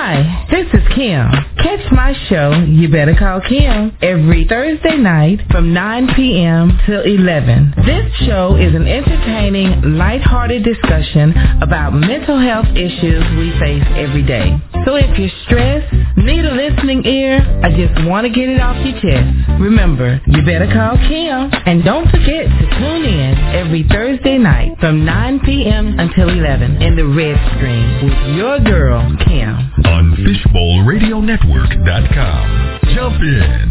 Hi, this is Kim. Catch my show, You Better Call Kim, every Thursday night from 9 p.m. till 11. This show is an entertaining, lighthearted discussion about mental health issues we face every day. So if you're stressed, need a listening ear, or just want to get it off your chest, remember, You Better Call Kim. And don't forget to tune in every Thursday night from 9 p.m. until 11 in the red screen with your girl, Kim. On FishbowlRadioNetwork.com. Jump in.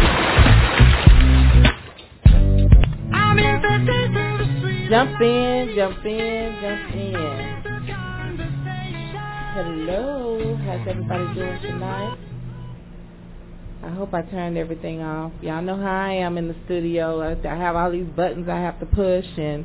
Jump in, jump in, jump in. Hello, how's everybody doing tonight? I hope I turned everything off. Y'all know how I am in the studio. I have all these buttons I have to push,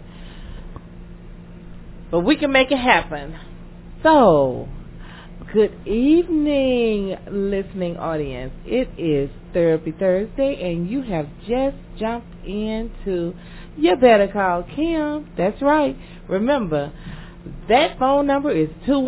but we can make it happen. So, good evening, listening audience. It is Therapy Thursday, and you have just jumped into You Better Call Kim. That's right. Remember, that phone number is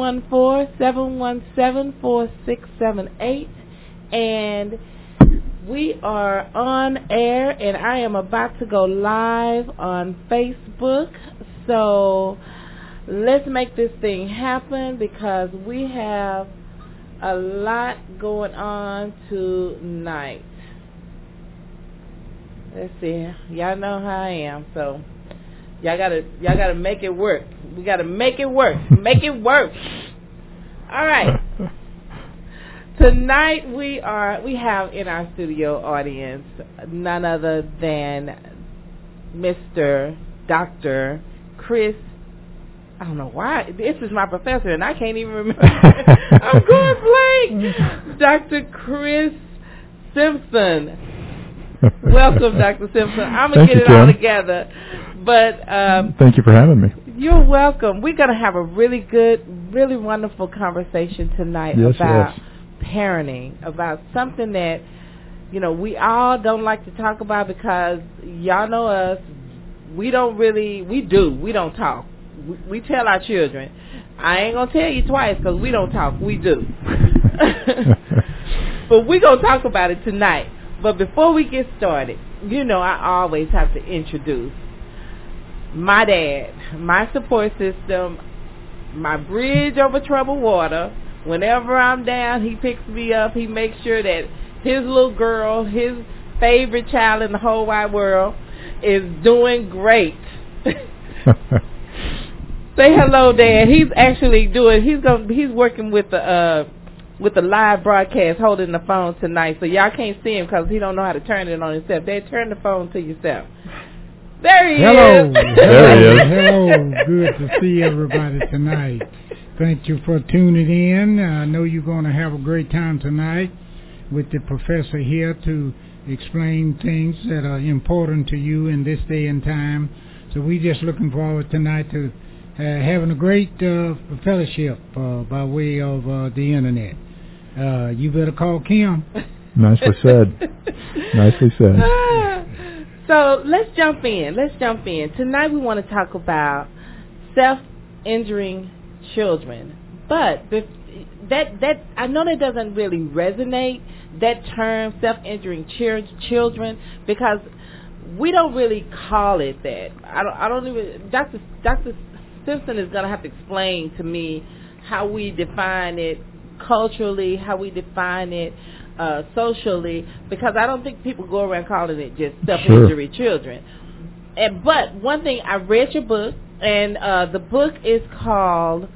214-717-4678, and we are on air, and I am about to go live on Facebook. So let's make this thing happen because we have a lot going on tonight. Let's see. Y'all know how I am, so y'all gotta make it work. We gotta make it work. Make it work. All right. Tonight we have in our studio audience none other than Mr. Dr. Chris. I don't know why. This is my professor, and I can't even remember. I'm going blank. Dr. Chris Simpson. Welcome, Dr. Simpson. I'm going to get it all together. But thank you for having me. You're welcome. We're going to have a really good, really wonderful conversation tonight about parenting, about something that, we all don't like to talk about because y'all know us. We don't talk. We tell our children. I ain't going to tell you twice because we don't talk. We do. But we're going to talk about it tonight. But before we get started, I always have to introduce my dad, my support system, my bridge over troubled water. Whenever I'm down, he picks me up. He makes sure that his little girl, his favorite child in the whole wide world, is doing great. Say hello, Dad. He's actually he's working with the live broadcast, holding the phone tonight, so y'all can't see him because he don't know how to turn it on himself. Dad, turn the phone to yourself. There he is. There he is. Hello. Good to see everybody tonight. Thank you for tuning in. I know you're going to have a great time tonight with the professor here to explain things that are important to you in this day and time. So we're just looking forward tonight to having a great fellowship by way of the internet. You better call Kim. Nicely said. Nicely said. So let's jump in. Tonight we want to talk about self-injuring children. But that I know that doesn't really resonate, that term, self-injuring children, because we don't really call it that. I don't even. Dr. Simpson is going to have to explain to me how we define it culturally, how we define it socially, because I don't think people go around calling it just self-injury children. But one thing, I read your book, and the book is called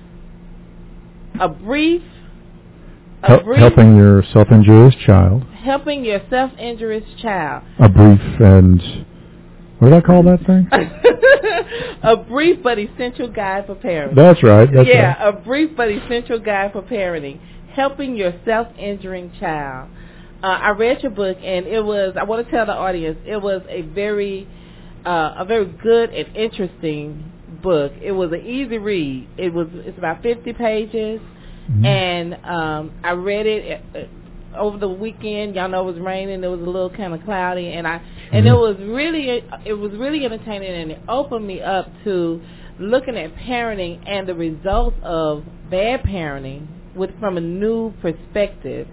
Helping Your Self-Injurious Child. Helping Your Self-Injurious Child. A brief and... What did I call that thing? A brief but essential guide for parenting. That's right. A brief but essential guide for parenting. Helping your self-injuring child. I read your book, and I want to tell the audience, it was a very good and interesting book. It was an easy read. It's about 50 pages, and I read it over the weekend. Y'all know it was raining. It was a little kind of cloudy, and it was really entertaining, and it opened me up to looking at parenting and the results of bad parenting from a new perspective.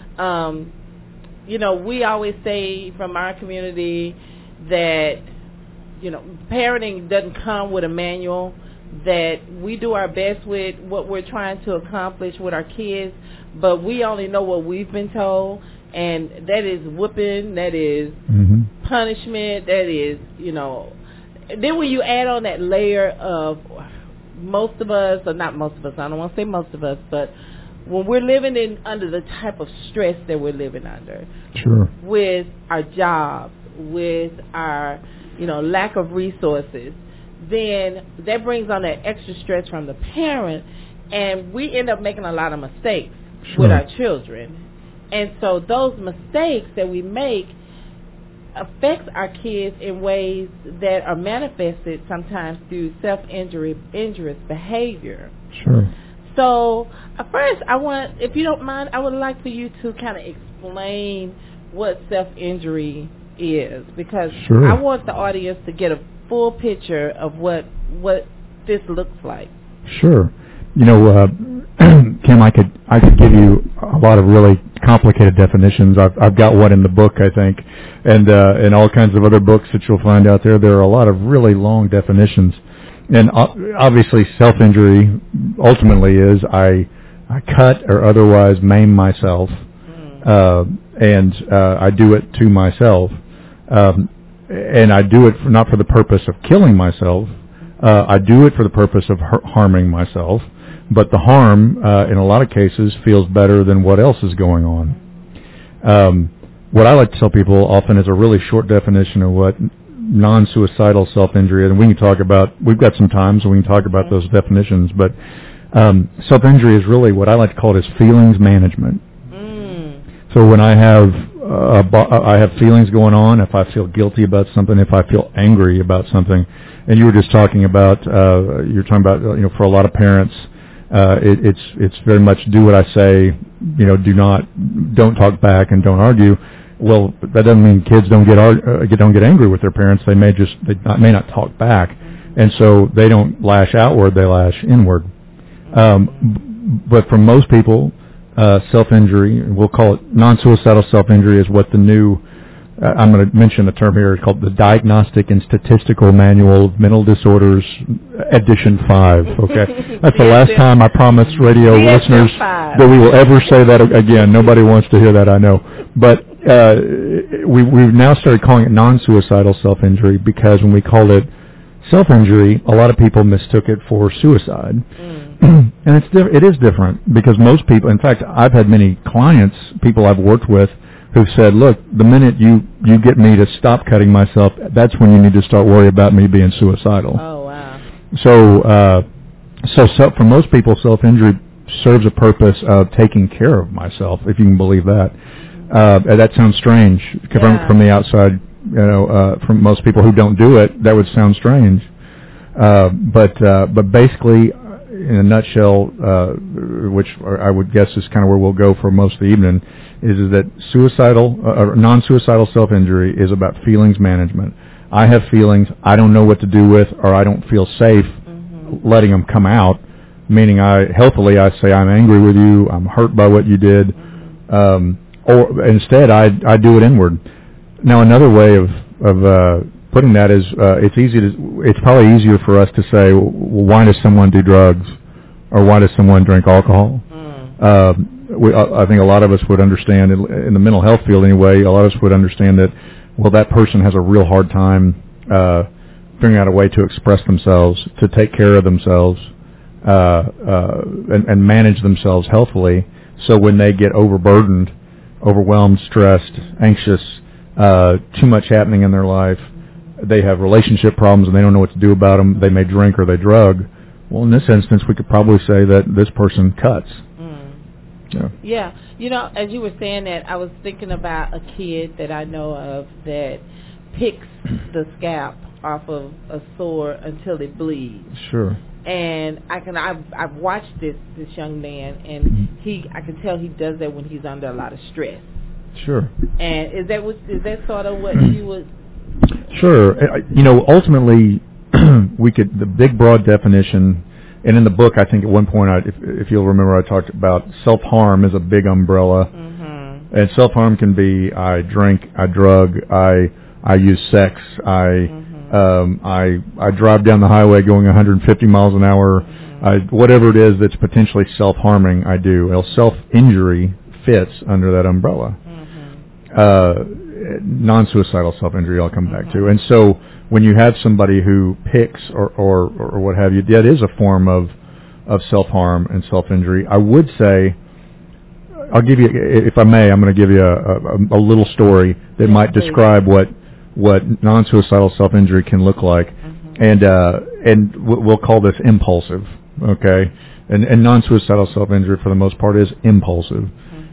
You know, we always say from our community that, you know, parenting doesn't come with a manual, that we do our best with what we're trying to accomplish with our kids, but we only know what we've been told, and that is whooping, that is punishment, that is, you know. Then when you add on that layer of most of us, or not most of us, I don't want to say most of us, but when we're living under the type of stress that we're living under, with our jobs, with our, you know, lack of resources, then that brings on that extra stress from the parent, and we end up making a lot of mistakes with our children. And so those mistakes that we make affects our kids in ways that are manifested sometimes through injurious behavior. So first, if you don't mind, I would like for you to kind of explain what self-injury is, because I want the audience to get a full picture of what this looks like. Sure. You know, Kim, I could give you a lot of really complicated definitions. I've got one in the book, I think, and all kinds of other books that you'll find out there. There are a lot of really long definitions. And obviously self-injury ultimately is I cut or otherwise maim myself, and I do it to myself. And I do it not for the purpose of killing myself. I do it for the purpose of harming myself. But the harm, in a lot of cases, feels better than what else is going on. What I like to tell people often is a really short definition of what non-suicidal self-injury is. And we can talk about, we've got some time, so we can talk about those definitions. But self-injury is really what I like to call it is feelings management. So when I have feelings going on, if I feel guilty about something, if I feel angry about something, and you were just talking about, you're talking about, you know, for a lot of parents, it's very much do what I say, you know, don't talk back and don't argue. Well, that doesn't mean kids don't get angry with their parents. They may not talk back, and so they don't lash outward, they lash inward. But for most people, self-injury, we'll call it non-suicidal self-injury, is what the new, I'm going to mention the term here, it's called the Diagnostic and Statistical Manual of Mental Disorders, Edition 5, okay? That's the last time I promise radio listeners that we will ever say that again. Nobody wants to hear that, I know. But we've now started calling it non-suicidal self-injury, because when we called it self-injury, a lot of people mistook it for suicide. And it is different, because most people, in fact, I've had many clients, people I've worked with, who've said, look, the minute you get me to stop cutting myself, that's when you need to start worrying about me being suicidal. Oh, wow. So for most people, self-injury serves a purpose of taking care of myself, if you can believe that. That sounds strange from the outside, you know, from most people who don't do it, that would sound strange. But basically, in a nutshell, which I would guess is kind of where we'll go for most of the evening, is that suicidal or non-suicidal self-injury is about feelings management. I have feelings I don't know what to do with, or I don't feel safe letting them come out, meaning healthily I say I'm angry with you, I'm hurt by what you did, or instead I do it inward. Now another way of putting that is it's probably easier for us to say, well, why does someone do drugs, or why does someone drink alcohol? I think a lot of us would understand, in the mental health field anyway, a lot of us would understand that, well, that person has a real hard time figuring out a way to express themselves, to take care of themselves, and manage themselves healthily. So when they get overburdened, overwhelmed, stressed, anxious, too much happening in their life, they have relationship problems and they don't know what to do about them, they may drink or they drug. Well, in this instance, we could probably say that this person cuts. Yeah. You know, as you were saying that, I was thinking about a kid that I know of that picks the scalp off of a sore until it bleeds. Sure. And I've watched this young man, and I can tell he does that when he's under a lot of stress. Sure. And is that sort of what you would? Sure. You know, ultimately, the big broad definition And in the book, I think at one point, if you'll remember, I talked about self-harm as a big umbrella. Mm-hmm. And self-harm can be I drink, I drug, I use sex, I drive down the highway going 150 miles an hour. Whatever it is that's potentially self-harming, I do. Well, self-injury fits under that umbrella. Non-suicidal self-injury I'll come back to. And so when you have somebody who picks or what have you, that is a form of self-harm and self-injury. I would say, I'll give you, if I may, I'm going to give you a little story that might describe what non-suicidal self-injury can look like. And we'll call this impulsive, okay? And non-suicidal self-injury for the most part is impulsive.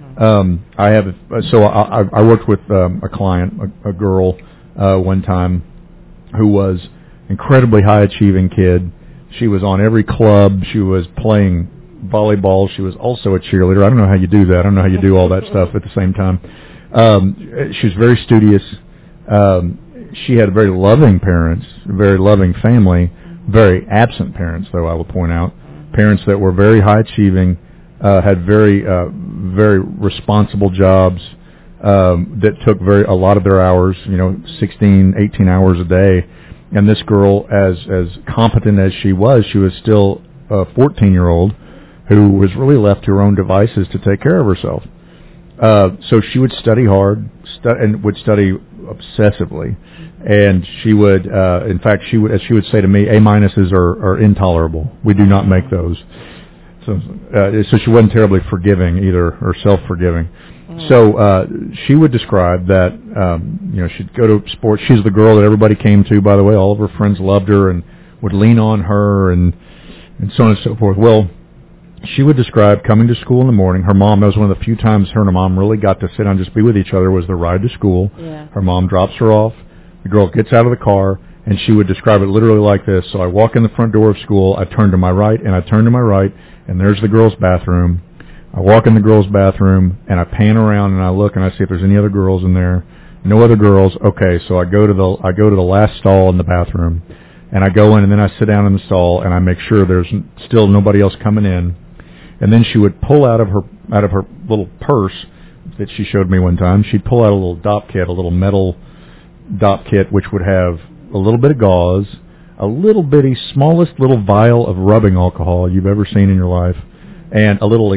I worked with a client, a girl, one time who was incredibly high-achieving kid. She was on every club. She was playing volleyball. She was also a cheerleader. I don't know how you do that. I don't know how you do all that stuff at the same time. She was very studious. She had very loving parents, very loving family, very absent parents, though I will point out. Parents that were very high-achieving, had very responsible jobs that took a lot of their hours, 16, 18 hours a day. And this girl, as competent as she was still a 14-year-old who was really left to her own devices to take care of herself. So she would study hard and would study obsessively. And she would, in fact, as she would say to me, A-minuses are intolerable. We do not make those. So she wasn't terribly forgiving either, or self-forgiving. So she would describe that, she'd go to sports. She's the girl that everybody came to, by the way. All of her friends loved her and would lean on her and so on and so forth. Well, she would describe coming to school in the morning. Her mom, that was one of the few times her and her mom really got to sit down and just be with each other, was the ride to school. Yeah. Her mom drops her off. The girl gets out of the car, and she would describe it literally like this. So I walk in the front door of school, I turn to my right, and I turn to my right, and there's the girls' bathroom. I walk in the girls' bathroom, and I pan around, and I look, and I see if there's any other girls in there. No other girls. Okay, so I go to the last stall in the bathroom, and I go in, and then I sit down in the stall, and I make sure there's still nobody else coming in. And then she would pull out of her little purse that she showed me one time. She'd pull out a little dop kit, a little metal dop kit, which would have a little bit of gauze, a little bitty, smallest little vial of rubbing alcohol you've ever seen in your life, and a little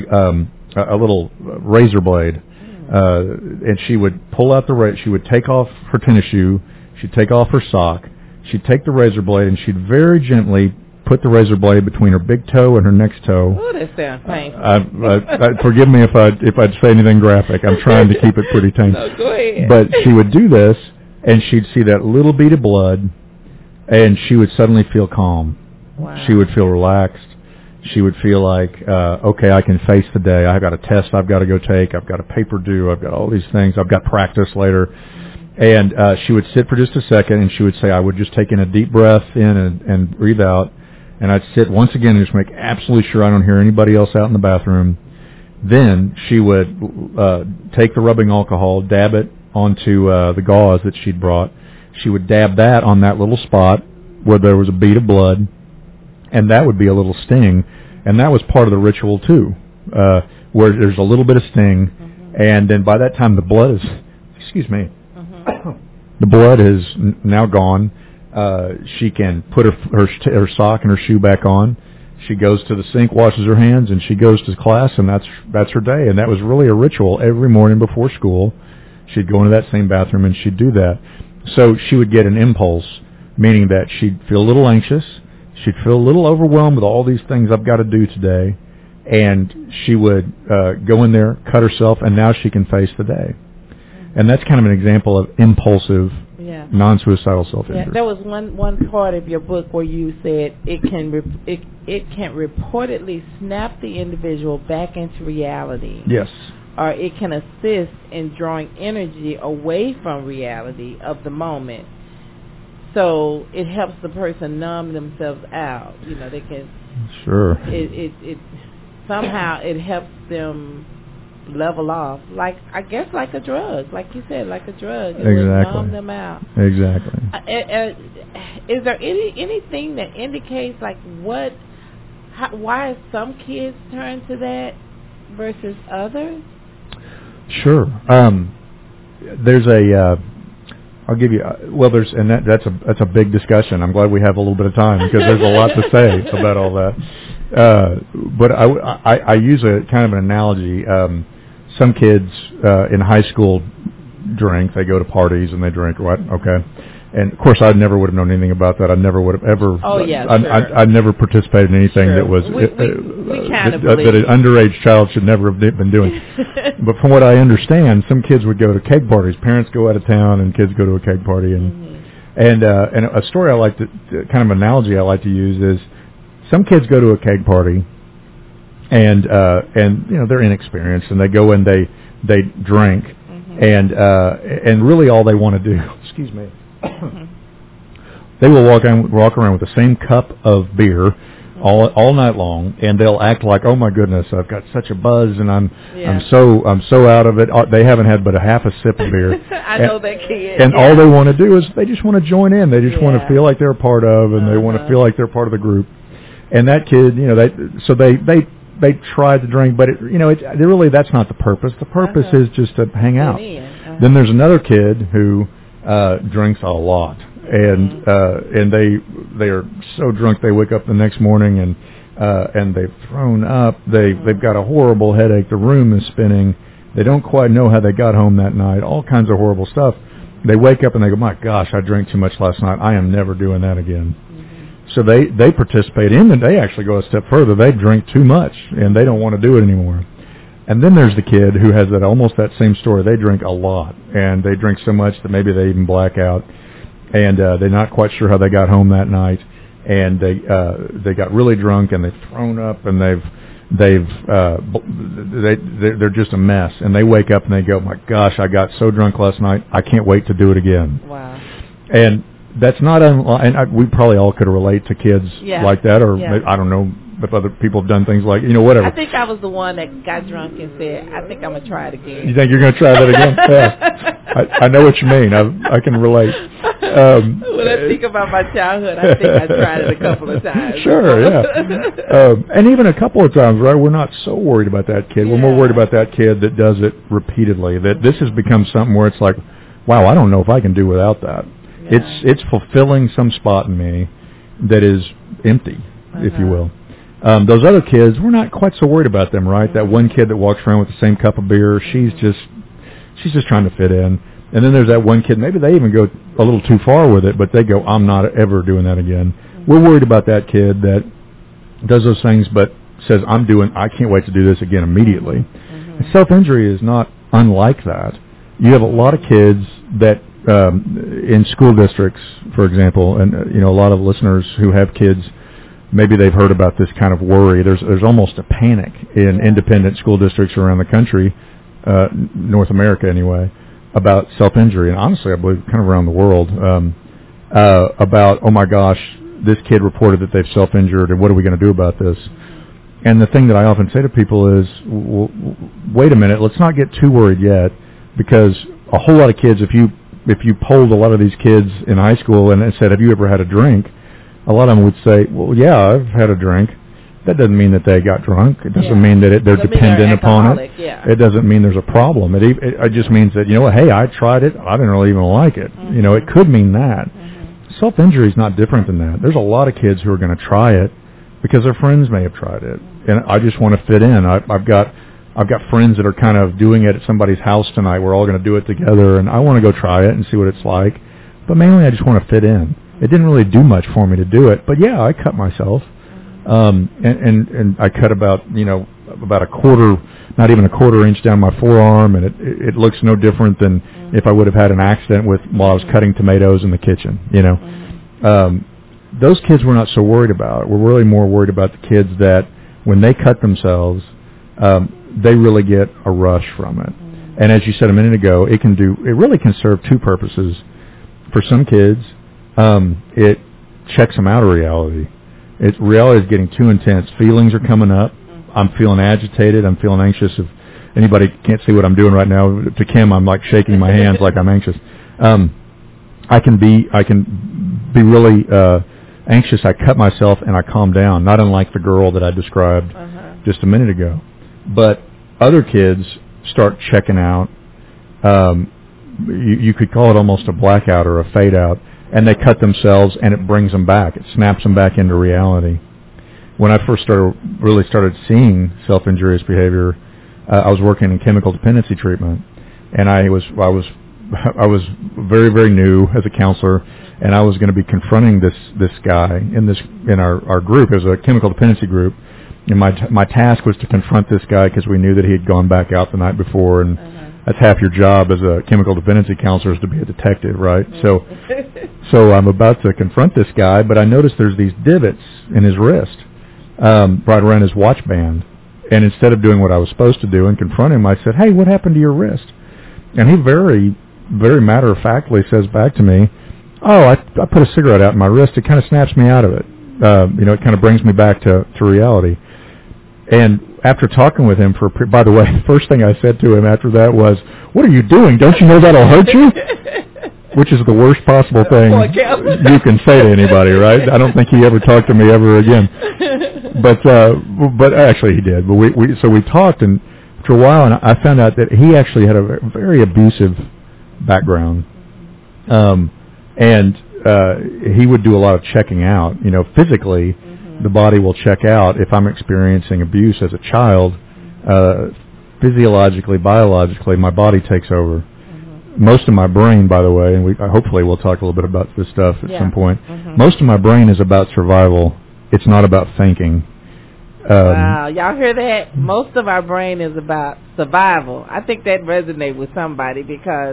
razor blade. And she would pull out she would take off her tennis shoe, she'd take off her sock, she'd take the razor blade, and she'd very gently put the razor blade between her big toe and her next toe. Oh, that sounds painful. Forgive me if I'd say anything graphic. I'm trying to keep it pretty tame. No, go ahead. But she would do this, and she'd see that little bead of blood, and she would suddenly feel calm. Wow. She would feel relaxed. She would feel like, okay, I can face the day. I've got a test I've got to go take. I've got a paper due. I've got all these things. I've got practice later. And she would sit for just a second, and she would say, I would just take in a deep breath in and breathe out. And I'd sit once again and just make absolutely sure I don't hear anybody else out in the bathroom. Then she would take the rubbing alcohol, dab it onto the gauze that she'd brought. She would dab that on that little spot where there was a bead of blood, and that would be a little sting. And that was part of the ritual, too, where there's a little bit of sting, and then by that time the blood is, the blood is now gone. She can put her sock and her shoe back on. She goes to the sink, washes her hands, and she goes to class, and that's her day. And that was really a ritual. Every morning before school, she'd go into that same bathroom and she'd do that. So she would get an impulse, meaning that she'd feel a little anxious, she'd feel a little overwhelmed with all these things I've got to do today, and she would go in there, cut herself, and now she can face the day. And that's kind of an example of impulsive, non-suicidal self-injury. Yeah, there was one part of your book where you said it can reportedly snap the individual back into reality. Yes. Or it can assist in drawing energy away from reality of the moment. So it helps the person numb themselves out. They can. Sure. It somehow it helps them level off, like a drug, like you said, like a drug. It will numb them out. Exactly. Is there anything that indicates why some kids turn to that versus others? Sure. There's I'll give you. That's a big discussion. I'm glad we have a little bit of time because there's a lot to say about all that. But I use a kind of an analogy. Some kids in high school drink. They go to parties and they drink. What? Okay. And of course, I never would have known anything about that. I never would have ever. Oh yeah, sure. I never participated in anything sure. that was we kind of believe that an underage child should never have been doing. But from what I understand, some kids would go to keg parties. Parents go out of town, and kids go to a keg party. And a story I like to kind of analogy I like to use is some kids go to a keg party, and they're inexperienced, and they go and they drink, and really all they want to do. Excuse me. They will walk around with the same cup of beer all night long, and they'll act like, oh my goodness, I've got such a buzz, and I'm so out of it. They haven't had but a half a sip of beer. I know that kid. And all they want to do is they just want to join in. They just want to feel like they're a part of, and they want to feel like they're part of the group. And that kid, they try to drink, but really that's not the purpose. The purpose is just to hang out. Then there's another kid who drinks a lot, and they are so drunk they wake up the next morning and they've thrown up. They've got a horrible headache. The room is spinning. They don't quite know how they got home that night. All kinds of horrible stuff. They wake up and they go, my gosh, I drank too much last night. I am never doing that again. So they participate in it. They actually go a step further. They drink too much and they don't want to do it anymore. And then there's the kid who has almost that same story. They drink a lot, and they drink so much that maybe they even black out, and they're not quite sure how they got home that night, and they got really drunk, and they've thrown up, and they're just a mess. And they wake up and they go, my gosh, I got so drunk last night, I can't wait to do it again. Wow. And that's not and we probably all could relate to kids like that, or I don't know if other people have done things like, whatever. I think I was the one that got drunk and said, I think I'm going to try it again. You think you're going to try that again? Yeah. I know what you mean. I can relate. When I think about my childhood, I think I tried it a couple of times. Sure, yeah. And even a couple of times, right, we're not so worried about that kid. We're more worried about that kid that does it repeatedly, that this has become something where it's like, wow, I don't know if I can do without that. Yeah. It's fulfilling some spot in me that is empty, if you will. Those other kids, we're not quite so worried about them, right? That one kid that walks around with the same cup of beer, she's just trying to fit in. And then there's that one kid, maybe they even go a little too far with it, but they go, I'm not ever doing that again. We're worried about that kid that does those things but says, I can't wait to do this again immediately. And self-injury is not unlike that. You have a lot of kids that in school districts, for example, and a lot of listeners who have kids, maybe they've heard about this kind of worry. There's almost a panic in independent school districts around the country, North America anyway, about self-injury, and honestly I believe kind of around the world, about, oh my gosh, this kid reported that they've self-injured, and what are we going to do about this? And the thing that I often say to people is, wait a minute, let's not get too worried yet, because a whole lot of kids, if you polled a lot of these kids in high school and said, have you ever had a drink? A lot of them would say, well, yeah, I've had a drink. That doesn't mean that they got drunk. It doesn't mean that they're dependent upon it. Yeah. It doesn't mean there's a problem. It just means that, hey, I tried it. I didn't really even like it. It could mean that. Self-injury is not different than that. There's a lot of kids who are going to try it because their friends may have tried it. And I just want to fit in. I've got friends that are kind of doing it at somebody's house tonight. We're all going to do it together, and I want to go try it and see what it's like. But mainly I just want to fit in. It didn't really do much for me to do it, but yeah, I cut myself, and I cut about a quarter, not even a quarter inch down my forearm, and it looks no different than if I would have had an accident while I was cutting tomatoes in the kitchen. Those kids we're not so worried about. We're really more worried about the kids that when they cut themselves, they really get a rush from it. And as you said a minute ago, it really can serve two purposes. For some kids, it checks them out of reality. Reality is getting too intense. Feelings are coming up. I'm feeling agitated. I'm feeling anxious. If anybody can't see what I'm doing right now, to Kim, I'm like shaking my hands like I'm anxious. I can be really anxious, I cut myself and I calm down, not unlike the girl that I described just a minute ago. But other kids start checking out. You could call it almost a blackout or a fade out, and they cut themselves, and it brings them back. It snaps them back into reality. When I first started seeing self-injurious behavior, I was working in chemical dependency treatment, and I was very, very new as a counselor, and I was going to be confronting this guy in our group. It was a chemical dependency group, and my task was to confront this guy because we knew that he had gone back out the night before, and that's half your job as a chemical dependency counselor is to be a detective, right? So I'm about to confront this guy, but I noticed there's these divots in his wrist, right around his watch band. And instead of doing what I was supposed to do and confront him, I said, "Hey, what happened to your wrist?" And he very, very matter-of-factly says back to me, "Oh, I put a cigarette out in my wrist. It kind of snaps me out of it. It kind of brings me back to reality." And after talking with him by the way, the first thing I said to him after that was, "What are you doing? Don't you know that'll hurt you?" Which is the worst possible thing you can say to anybody, right? I don't think he ever talked to me ever again. But actually he did. But we talked, and after a while, and I found out that he actually had a very abusive background, and he would do a lot of checking out. Physically, the body will check out if I'm experiencing abuse as a child. Physiologically, biologically, my body takes over. Most of my brain, by the way, and hopefully we'll talk a little bit about this stuff at some point. Most of my brain is about survival. It's not about thinking. Wow, y'all hear that? Most of our brain is about survival. I think that resonates with somebody because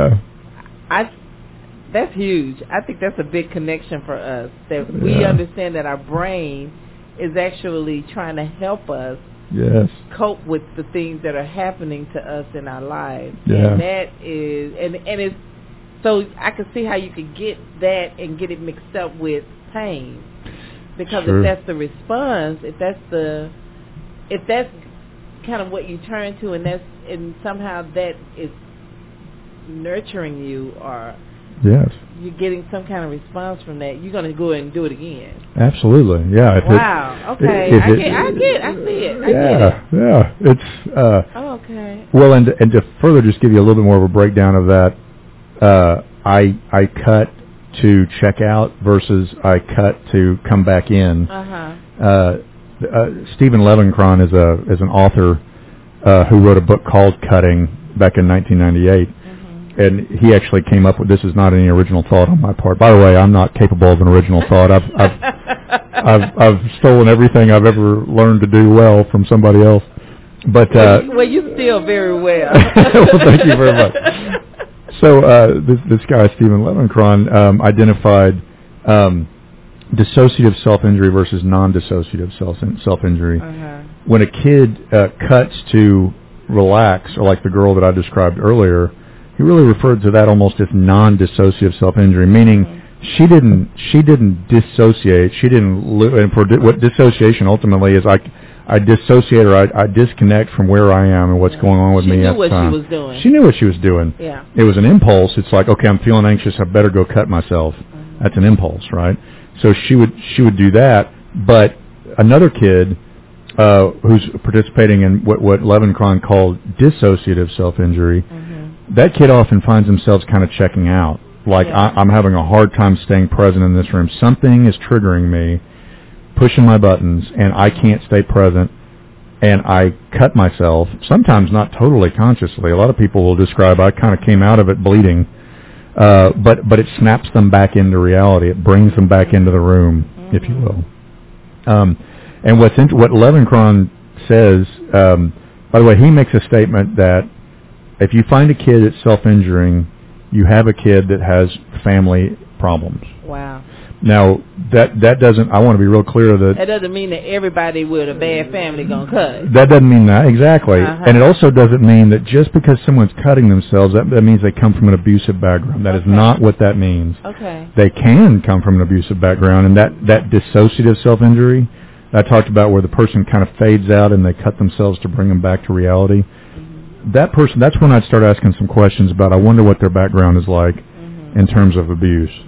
that's huge. I think that's a big connection for us, that we understand that our brain is actually trying to help us cope with the things that are happening to us in our lives. And that is, and it's, so I can see how you could get that and get it mixed up with pain. Because if that's the response, if that's kind of what you turn to, and somehow that is nurturing you, or you're getting some kind of response from that, you're going to go and do it again. Absolutely, yeah. Wow. Okay, I see it. Yeah. It's okay. Well, and to further just give you a little bit more of a breakdown of that, I cut to check out versus I cut to come back in. Stephen Levincron is an author who wrote a book called Cutting back in 1998. And he actually came up with, this is not any original thought on my part. By the way, I'm not capable of an original thought. I've stolen everything I've ever learned to do well from somebody else. But well, you steal very well. Well, thank you very much. So this guy, Stephen Levincron, identified dissociative self-injury versus non-dissociative self-injury. When a kid cuts to relax, or like the girl that I described earlier, he really referred to that almost as non-dissociative self-injury, meaning she didn't dissociate. She didn't. And for what dissociation ultimately is, I dissociate, or I disconnect from where I am and what's going on with me at the time. She knew what she was doing. She knew what she was doing. Yeah. It was an impulse. It's like, okay, I'm feeling anxious. I better go cut myself. That's an impulse, right? So she would do that. But another kid who's participating in what Levincron called dissociative self-injury, that kid often finds themselves kind of checking out. Like, I'm having a hard time staying present in this room. Something is triggering me, pushing my buttons, and I can't stay present, and I cut myself, sometimes not totally consciously. A lot of people will describe I kind of came out of it bleeding, but it snaps them back into reality. It brings them back into the room, if you will. And what Levincron says, by the way, he makes a statement that if you find a kid that's self-injuring, you have a kid that has family problems. Wow. Now, that doesn't, I want to be real clear that doesn't mean that everybody with a bad family going to cut. That doesn't mean that, exactly. And it also doesn't mean that just because someone's cutting themselves, that means they come from an abusive background. That is not what that means. Okay. They can come from an abusive background, and that dissociative self-injury I talked about, where the person kind of fades out and they cut themselves to bring them back to reality, that person, that's when I'd start asking some questions about, I wonder what their background is like in terms of abuse.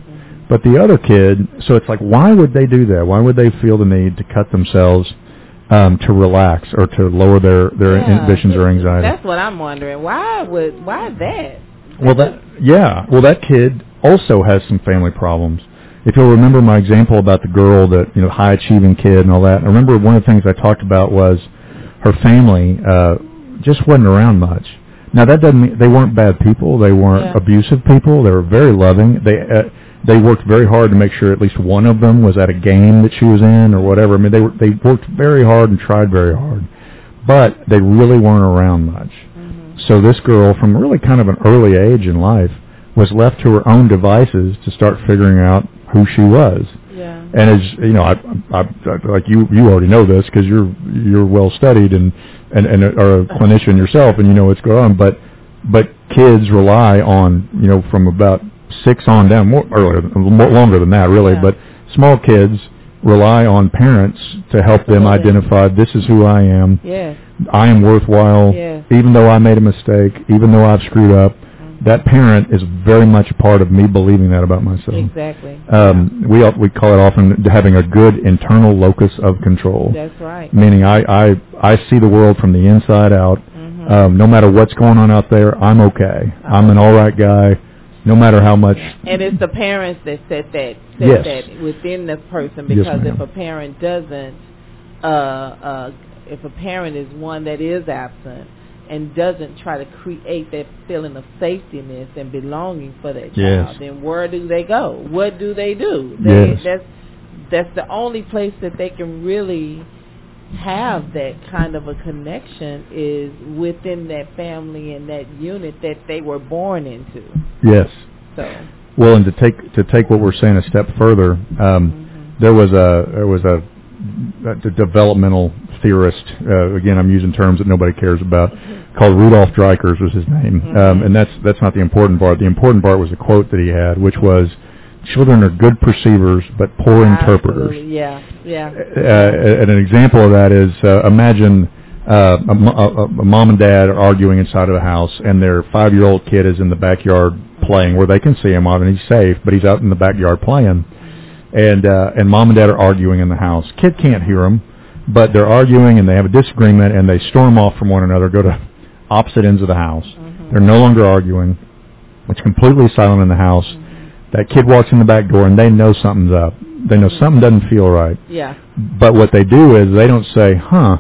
But the other kid, so it's like, why would they do that? Why would they feel the need to cut themselves to relax or to lower their inhibitions or anxiety? That's what I'm wondering. Why that? Well, that kid also has some family problems. If you'll remember my example about the girl, that high achieving kid and all that, I remember one of the things I talked about was her family just wasn't around much. Now that doesn't mean they weren't bad people. They weren't abusive people. They were very loving. They worked very hard to make sure at least one of them was at a game that she was in or whatever. I mean, they worked very hard and tried very hard, but they really weren't around much. Mm-hmm. So this girl, from really kind of an early age in life, was left to her own devices to start figuring out who she was. Yeah. And as I like you already know this because you're well studied and are a clinician yourself and you know what's going on. But kids rely on from about 6 on down, more longer than that really. Yeah. But small kids rely on parents to help them identify, this is who I am. Yes. I am worthwhile, even though I made a mistake, even though I've screwed up. That parent is very much a part of me believing that about myself. Exactly. We call it often having a good internal locus of control. That's right. Meaning I see the world from the inside out. Mm-hmm. No matter what's going on out there, I'm okay. I'm an all right guy, no matter how much. And it's the parents that set that within the person, because if a parent doesn't, if a parent is one that is absent, and doesn't try to create that feeling of safetyness and belonging for that child, then where do they go? What do they do? That's the only place that they can really have that kind of a connection is within that family and that unit that they were born into. Yes. So. Well, and to take what we're saying a step further, there was a developmental theorist, again I'm using terms that nobody cares about, called Rudolf Dreikurs was his name. And that's not the important part. The important part was the quote that he had, which was, children are good perceivers but poor interpreters. Yeah. And an example of that is, imagine a mom and dad are arguing inside of the house, and their 5-year-old kid is in the backyard playing where they can see him, and he's safe, but he's out in the backyard playing. And mom and dad are arguing in the house. Kid can't hear them, but they're arguing and they have a disagreement and they storm off from one another, go to opposite ends of the house. They're no longer arguing. It's completely silent in the house. That kid walks in the back door and they know something's up. They know something doesn't feel right. Yeah. But what they do is they don't say,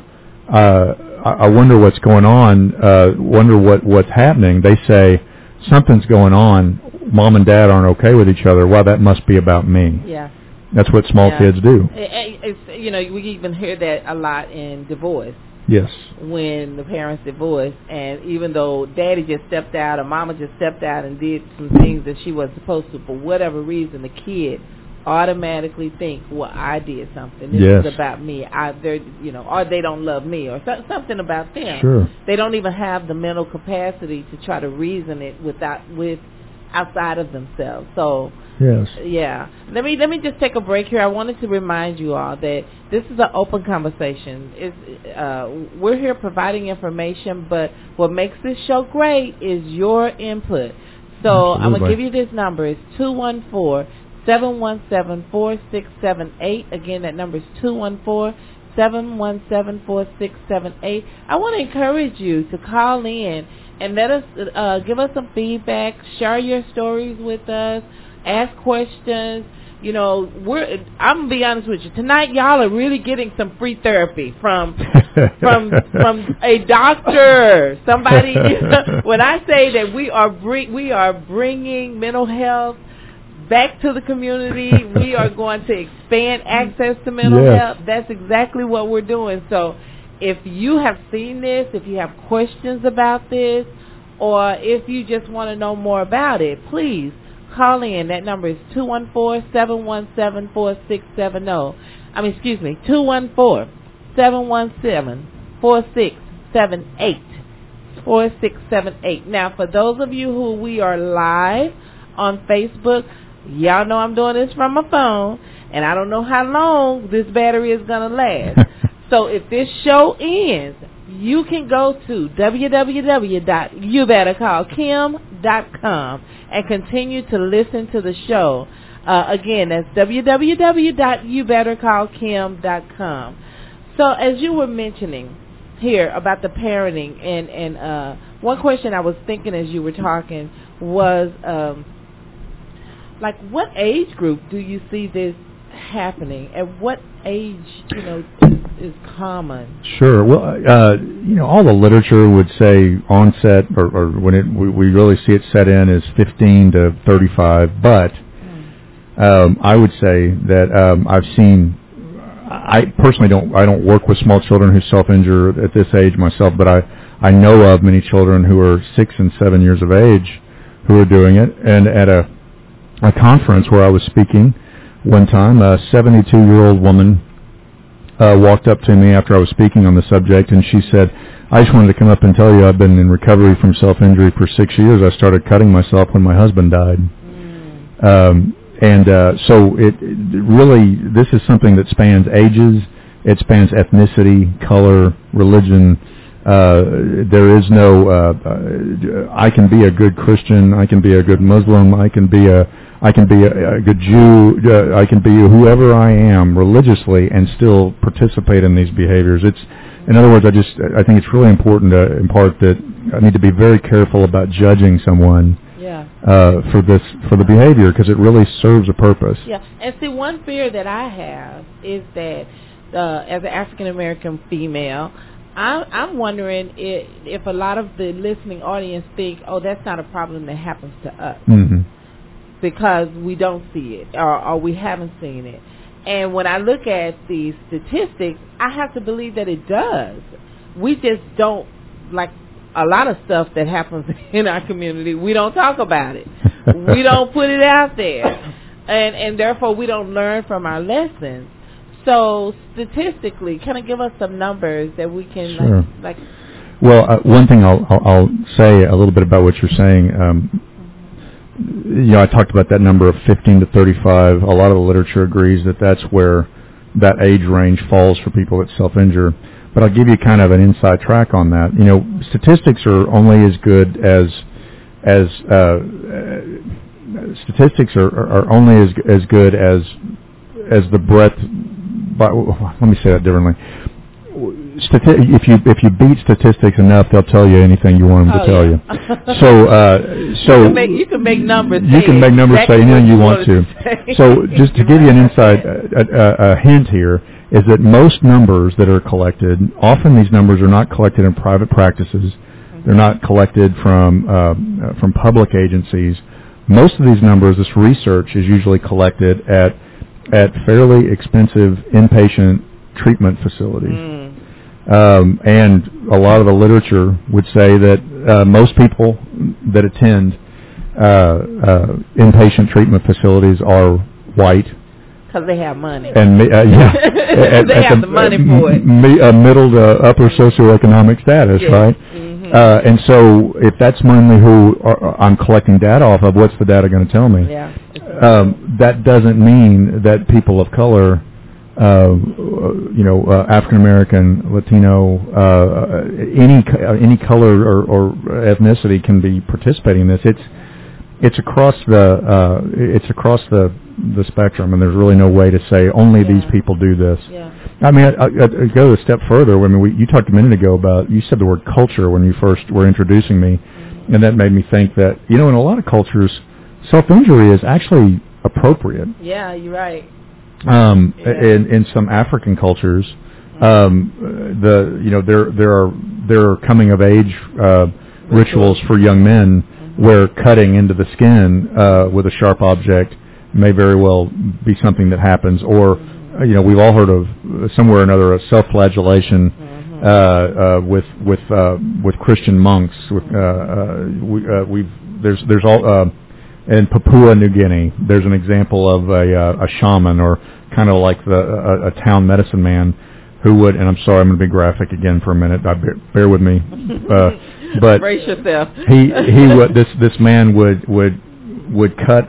I wonder what's going on, wonder what's happening. They say, something's going on. Mom and dad aren't okay with each other. Well, that must be about me. Yeah. That's what small kids do. It's, we even hear that a lot in divorce. Yes. When the parents divorce, and even though daddy just stepped out or mama just stepped out and did some things that she was supposed to, for whatever reason, the kid automatically think, well, I did something. This is about me. Or they don't love me, or something about them. Sure. They don't even have the mental capacity to try to reason it outside of themselves. So. Yes. Yeah. Let me just take a break here. I wanted to remind you all that this is an open conversation. We're here providing information, but what makes this show great is your input. So I'm going to give you this number. It's 214-717-4678. Again, that number is 214-717-4678. I want to encourage you to call in and let us give us some feedback, share your stories with us. Ask questions. I'm gonna be honest with you. Tonight, y'all are really getting some free therapy from a doctor. Somebody. When I say that we are bringing mental health back to the community, we are going to expand access to mental health. That's exactly what we're doing. So, if you have seen this, if you have questions about this, or if you just want to know more about it, please. Call in. That number is 214-717-4670. 214-717-4678. 4678. Now, for those of you who we are live on Facebook, y'all know I'm doing this from my phone, and I don't know how long this battery is going to last. So if this show ends, you can go to www.youbettercallkim.com and continue to listen to the show. Again, that's www.youbettercallkim.com. So as you were mentioning here about the parenting, and one question I was thinking as you were talking was, like, what age group do you see this happening? At what age, is common? Sure. Well, all the literature would say onset, or when we really see it set in, is 15 to 35. But I would say that I've seen. I personally don't work with small children who self-injure at this age myself, but I know of many children who are 6 and 7 years of age who are doing it. And at a conference where I was speaking one time, a 72-year-old woman walked up to me after I was speaking on the subject, and she said, "I just wanted to come up and tell you I've been in recovery from self-injury for 6 years. I started cutting myself when my husband died." So it really, this is something that spans ages, it spans ethnicity, color, religion. There is no, I can be a good Christian, I can be a good Muslim, I can be a good Jew, I can be whoever I am religiously and still participate in these behaviors. In other words, I think it's really important to impart that I need to be very careful about judging someone for the behavior, because it really serves a purpose. Yeah, and see, one fear that I have is that as an African American female, I'm wondering if a lot of the listening audience think, oh, that's not a problem that happens to us, because we don't see it or we haven't seen it. And when I look at the statistics, I have to believe that it does. We just don't, like a lot of stuff that happens in our community, we don't talk about it. We don't put it out there. And therefore we don't learn from our lessons. So statistically, kind of give us some numbers that we can like. Well, one thing I'll say a little bit about what you're saying. I talked about that number of 15 to 35. A lot of the literature agrees that that's where that age range falls for people that self-injure. But I'll give you kind of an inside track on that. Statistics are only as good as statistics are only as good as the breadth. Let me say that differently. If you beat statistics enough, they'll tell you anything you want them to tell you. So you can make numbers. You can make numbers say anything you want to. So just to give you an insight, a hint here is that most numbers that are collected, often these numbers are not collected in private practices. They're not collected from public agencies. Most of these numbers, this research, is usually collected at fairly expensive inpatient treatment facilities. And a lot of the literature would say that most people that attend inpatient treatment facilities are white. Because they have money. And they have the money for it. Middle to upper socioeconomic status, right? And so if that's mainly who I'm collecting data off of, what's the data going to tell me? Yeah. That doesn't mean that people of color, African American, Latino, any color or ethnicity can be participating in this. It's across the spectrum, and there's really no way to say only these people do this. Yeah. I mean, I go a step further. I mean, you talked a minute ago about, you said the word culture when you first were introducing me, and that made me think that, in a lot of cultures, self-injury is actually appropriate. Yeah, you're right. In some African cultures, there are coming of age rituals for young men where cutting into the skin with a sharp object may very well be something that happens. Or we've all heard of somewhere or another a self-flagellation with Christian monks. There's all in Papua New Guinea. There's an example of a shaman, or kind of like a town medicine man, who would, and I'm sorry, I'm going to be graphic again for a minute. Bear with me. But brace yourself. he would, this man would cut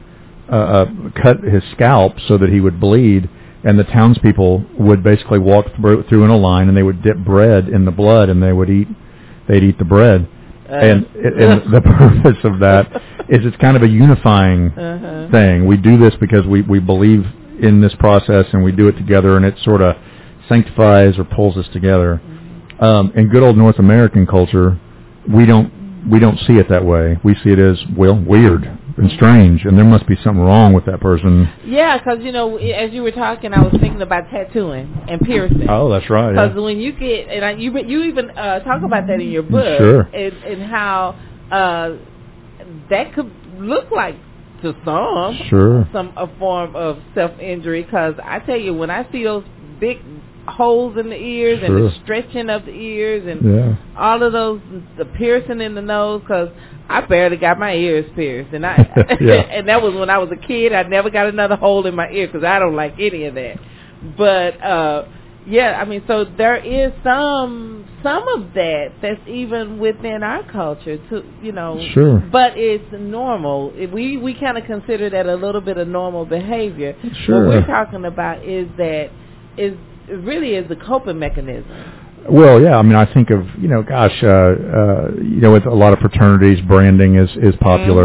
his scalp so that he would bleed, and the townspeople would basically walk through in a line, and they would dip bread in the blood, and they'd eat the bread. And the purpose of that is it's kind of a unifying thing. We do this because we believe in this process, and we do it together, and it sort of sanctifies or pulls us together. In good old North American culture, we don't see it that way. We see it as, well, weird and strange, and there must be something wrong with that person. Yeah, because, as you were talking, I was thinking about tattooing and piercing. Oh, that's right. Because when you get, and you even talk about that in your book, sure, and how that could look like, to some, sure, a form of self-injury. Because I tell you, when I see those big holes in the ears and the stretching of the ears and all of those, the piercing in the nose, because I barely got my ears pierced, and and that was when I was a kid. I never got another hole in my ear because I don't like any of that. But so there is some of that's even within our culture too, Sure. But it's normal. We kind of consider that a little bit of normal behavior. Sure. What we're talking about is really is the coping mechanism. Well, yeah, I mean, I think of, with a lot of fraternities, branding is popular,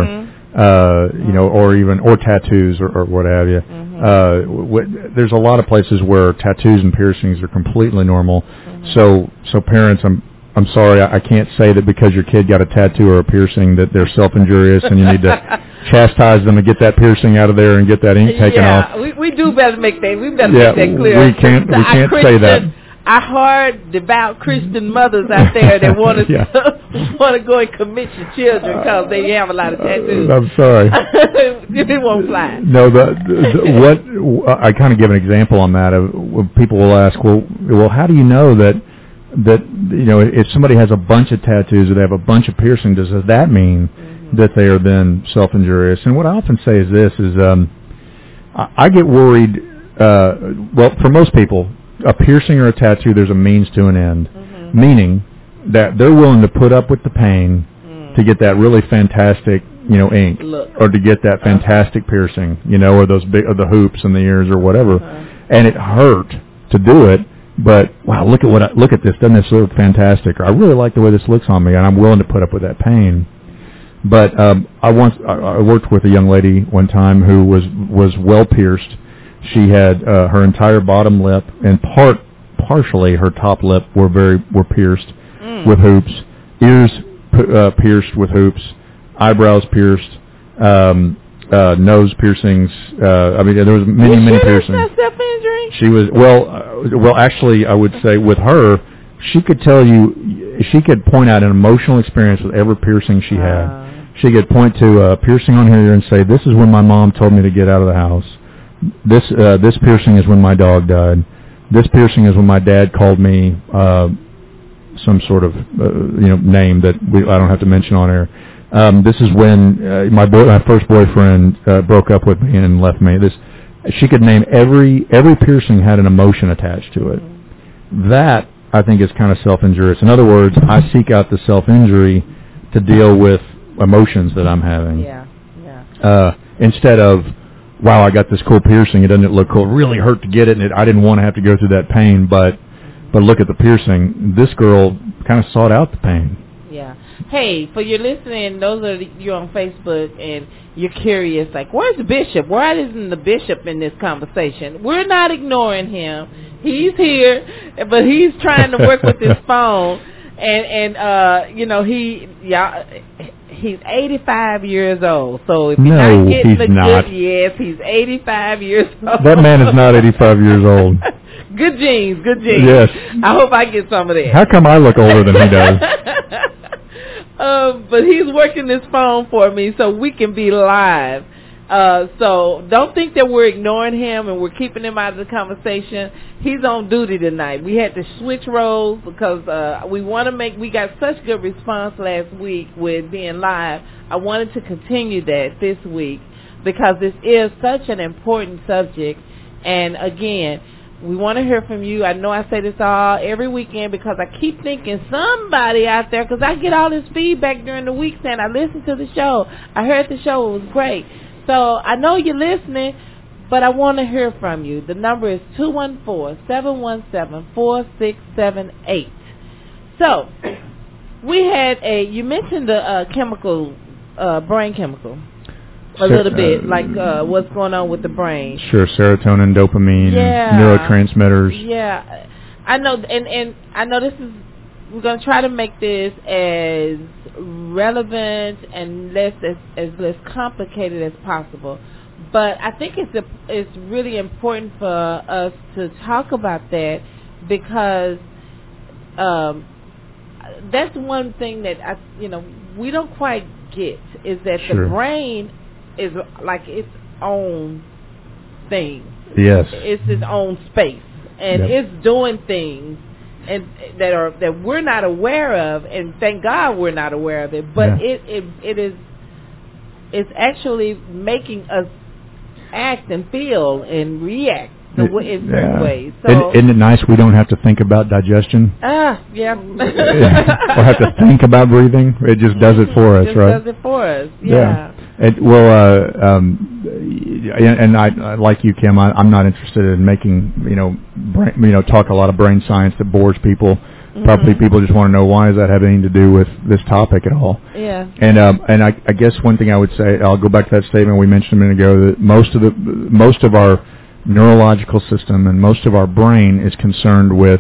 or tattoos or what have you. There's a lot of places where tattoos and piercings are completely normal. So parents, I'm sorry, I can't say that because your kid got a tattoo or a piercing that they're self-injurious and you need to chastise them and get that piercing out of there and get that ink taken off. Yeah, we do better make that. We better make that clear. We can't say that. Our hard, devout Christian mothers out there that want to go and commit your children because they have a lot of tattoos. I'm sorry. It won't fly. No, what I kind of give an example on that. When people will ask, well, how do you know that if somebody has a bunch of tattoos or they have a bunch of piercings, does that mean that they are then self-injurious? And what I often say is this: I get worried. For most people, a piercing or a tattoo, there's a means to an end, meaning that they're willing to put up with the pain to get that really fantastic, ink, or to get that fantastic piercing, or those big, or the hoops in the ears or whatever, and it hurt to do it. But wow, look at this! Doesn't this look fantastic? Or I really like the way this looks on me, and I'm willing to put up with that pain. But I worked with a young lady one time who was well pierced. She had her entire bottom lip and partially her top lip were pierced with hoops, ears pierced with hoops, eyebrows pierced, nose piercings. There was many piercings. That's self-injury? She was well. Actually, I would say with her, she could tell you, she could point out an emotional experience with every piercing she had. She could point to a piercing on her ear and say, "This is when my mom told me to get out of the house. This piercing is when my dog died. This piercing is when my dad called me some sort of name that I don't have to mention on air. This is when my first boyfriend broke up with me and left me." She could name every piercing had an emotion attached to it. That, I think, is kind of self-injurious. In other words, I seek out the self-injury to deal with emotions that I'm having. Instead of, wow, I got this cool piercing, it doesn't look cool. It really hurt to get it, and I didn't want to have to go through that pain, but look at the piercing. This girl kind of sought out the pain. Yeah. Hey, for your listening, those are you on Facebook, and you're curious, like, where's the bishop? Why isn't the bishop in this conversation? We're not ignoring him. He's here, but he's trying to work with his phone, and he's 85 years old. So if you're not getting the good, yes, he's 85 years old. That man is not 85 years old. Good genes. Yes. I hope I get some of that. How come I look older than he does? But he's working this phone for me so we can be live. So don't think that we're ignoring him and we're keeping him out of the conversation. He's on duty tonight. We had to switch roles because we got such good response last week with being live. I wanted to continue that this week because this is such an important subject. And again, we want to hear from you. I know I say this every weekend because I keep thinking somebody out there, because I get all this feedback during the week saying I listened to the show. I heard the show. It was great. So I know you're listening, but I want to hear from you. The number is 214-717-4678. So We had you mentioned the chemical, brain chemical. A little bit, like what's going on with the brain. Sure, serotonin, dopamine, neurotransmitters. Yeah, I know, and I know this is. We're going to try to make this as relevant and less complicated as possible. But I think it's really important for us to talk about that because that's one thing that we don't quite get is that the brain is like its own thing. Yes. It's its own space. And it's doing things and that we're not aware of, and thank God we're not aware of it. But it's actually making us act and feel and react in certain ways. So, isn't it nice we don't have to think about digestion? Yeah. Or have to think about breathing. It just does it for us, right? It does it for us. Yeah. And I like you, Kim. I'm not interested in making talk a lot of brain science that bores people. Mm-hmm. Probably people just want to know, why does that have anything to do with this topic at all? Yeah. And I guess one thing I would say, I'll go back to that statement we mentioned a minute ago, that most of our neurological system and most of our brain is concerned with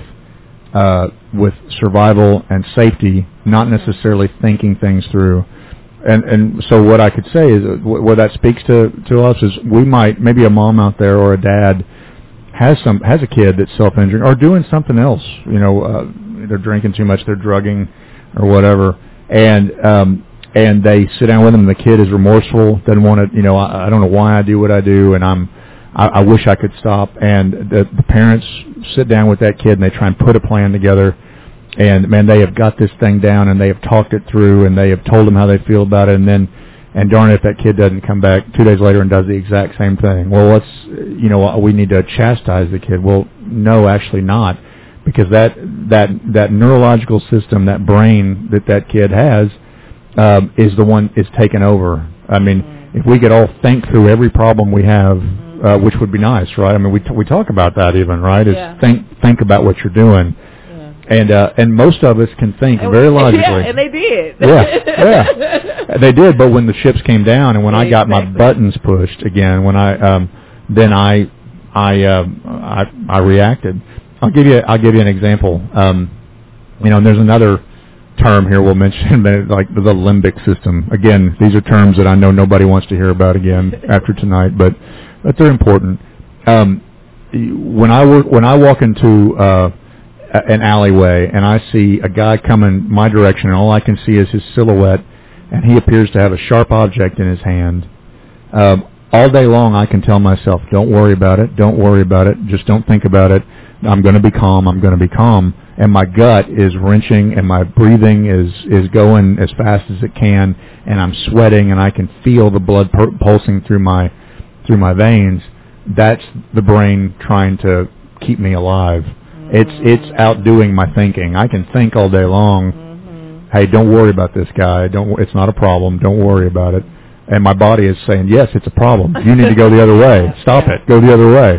survival and safety, not necessarily thinking things through. And so what I could say is, what that speaks to us is, we might, maybe a mom out there or a dad has a kid that's self-injuring or doing something else, they're drinking too much, they're drugging or whatever, and they sit down with them, and the kid is remorseful, doesn't want to, I don't know why I do what I do, and I wish I could stop. And the parents sit down with that kid and they try and put a plan together. And man, they have got this thing down, and they have talked it through, and they have told them how they feel about it. And darn it, if that kid doesn't come back 2 days later and does the exact same thing, well, we need to chastise the kid. Well, no, actually not, because that neurological system, that brain that kid has, is the one is taken over. I mean, if we could all think through every problem we have, which would be nice, right? I mean, we talk about that even, right? Is think about what you're doing. And most of us can think very logically. Yeah, and they did. Yeah, they did. But when the chips came down, and when I got my buttons pushed again, when I reacted. I'll give you an example. There's another term here we'll mention, like the limbic system. Again, these are terms that I know nobody wants to hear about again after tonight, but they're important. When I walk into an alleyway and I see a guy coming my direction, and all I can see is his silhouette, and he appears to have a sharp object in his hand, all day long I can tell myself, don't worry about it, just don't think about it, I'm going to be calm, and my gut is wrenching, and my breathing is going as fast as it can, and I'm sweating, and I can feel the blood pulsing through my veins. That's the brain trying to keep me alive. It's outdoing my thinking. I can think all day long. Hey, don't worry about this guy. It's not a problem. Don't worry about it. And my body is saying, yes, it's a problem. You need to go the other way. Stop it. Go the other way.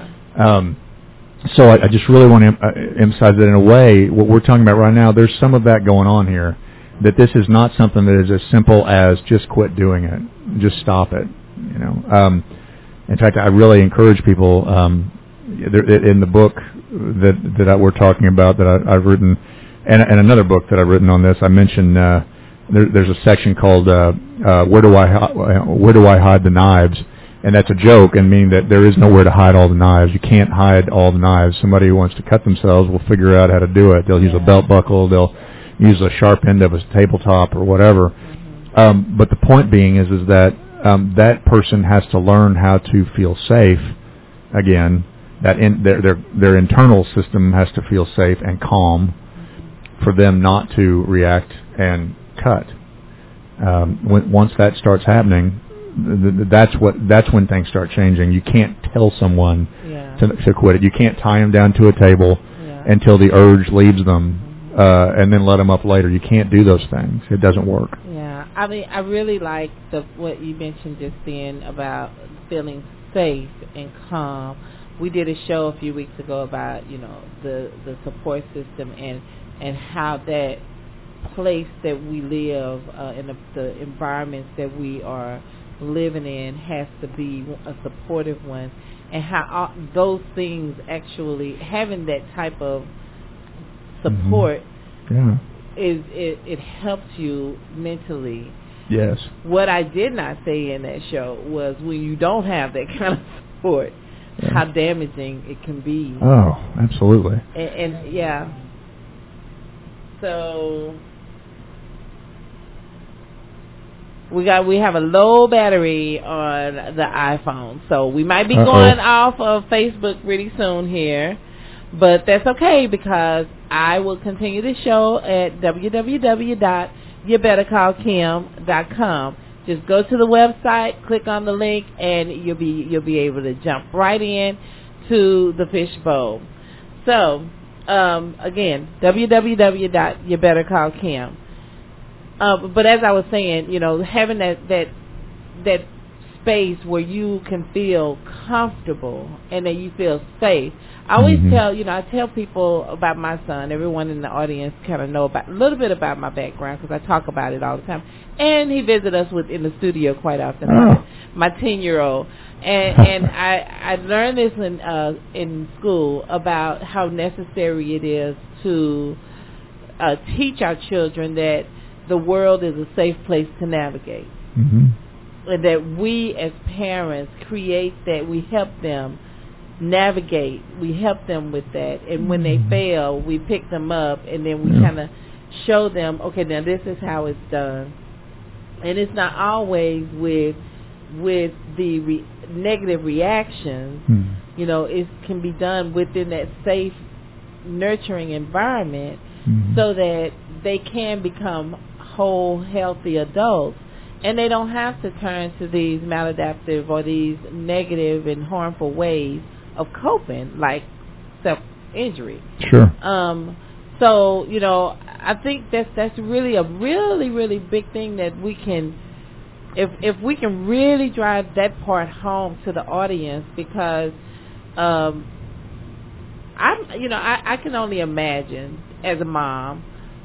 So I just really want to emphasize that in a way, what we're talking about right now, there's some of that going on here. That this is not something that is as simple as just quit doing it. Just stop it. In fact, I really encourage people, in the book that we're talking about, that I've written, and another book that I've written on this, I mentioned there's a section called Where Do I Hide the Knives? And that's a joke, and meaning that there is nowhere to hide all the knives. You can't hide all the knives. Somebody who wants to cut themselves will figure out how to do it. They'll use a belt buckle. They'll use a sharp end of a tabletop or whatever. But the point being is that that person has to learn how to feel safe again. That their internal system has to feel safe and calm for them not to react and cut. Once that starts happening, that's when things start changing. You can't tell someone to quit it. You can't tie them down to a table until the urge leaves them, and then let them up later. You can't do those things. It doesn't work. Yeah, I mean, I really like what you mentioned just then about feeling safe and calm. We did a show a few weeks ago about the support system and how that place that we live and the environments that we are living in has to be a supportive one, and how those things actually having that type of support it helps you mentally. Yes. What I did not say in that show was when you don't have that kind of support, how damaging it can be. Oh, absolutely. And yeah. So we have a low battery on the iPhone, so we might be going off of Facebook pretty soon here, but that's okay because I will continue the show at www.youbettercallkim.com. Just go to the website, click on the link, and you'll be able to jump right in to the fishbowl. So again, www.youbettercallkim. But as I was saying, having that space where you can feel comfortable and that you feel safe. I always I tell people about my son. Everyone in the audience kind of know a little bit about my background because I talk about it all the time. And he visits us in the studio quite often. My 10-year-old. And I learned this in school about how necessary it is to teach our children that the world is a safe place to navigate. And that we as parents create that, we help them navigate, we help them with that, and when they fail, we pick them up, and then we kind of show them, okay, now this is how it's done. And it's not always with the negative reactions. It can be done within that safe, nurturing environment so that they can become whole, healthy adults. And they don't have to turn to these maladaptive or these negative and harmful ways of coping, like self-injury. Sure. So, I think that's really a really, really big thing that we can, if we can really drive that part home to the audience, because I can only imagine as a mom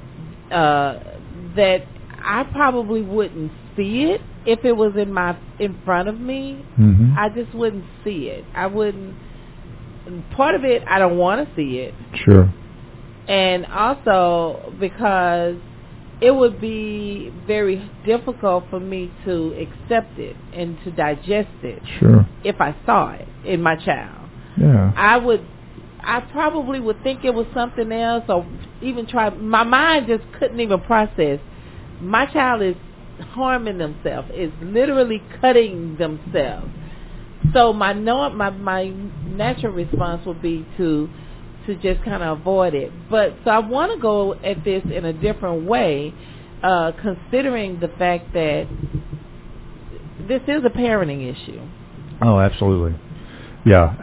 that I probably wouldn't see it if it was in front of me. I just wouldn't see it. I wouldn't. Part of it, I don't want to see it. Sure. And also because it would be very difficult for me to accept it and to digest it. Sure. If I saw it in my child. Yeah. I probably would think it was something else, or even try. My mind just couldn't even process. My child is harming themselves, is literally cutting themselves. So my natural response would be to just kind of avoid it. But so I want to go at this in a different way, considering the fact that this is a parenting issue. Oh, absolutely. Yeah.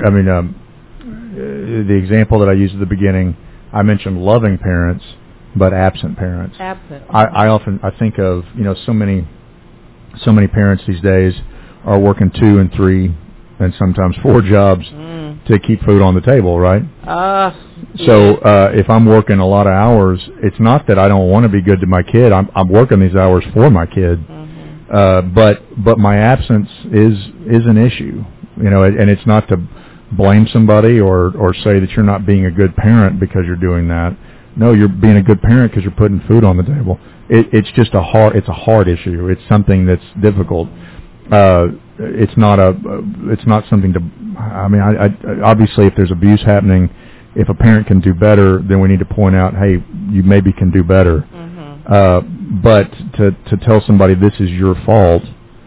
The example that I used at the beginning, I mentioned loving parents, but absent parents. Absent. I think of, so many parents these days are working 2 and 3 and sometimes 4 jobs to keep food on the table, right? So if I'm working a lot of hours, it's not that I don't want to be good to my kid. I'm working these hours for my kid. But my absence is an issue, and it's not to blame somebody or say that you're not being a good parent because you're doing that. No, you're being a good parent because you're putting food on the table. It's just a hard issue. It's something that's difficult. It's not something to. Obviously, if there's abuse happening, if a parent can do better, then we need to point out, hey, you maybe can do better. But to tell somebody this is your fault,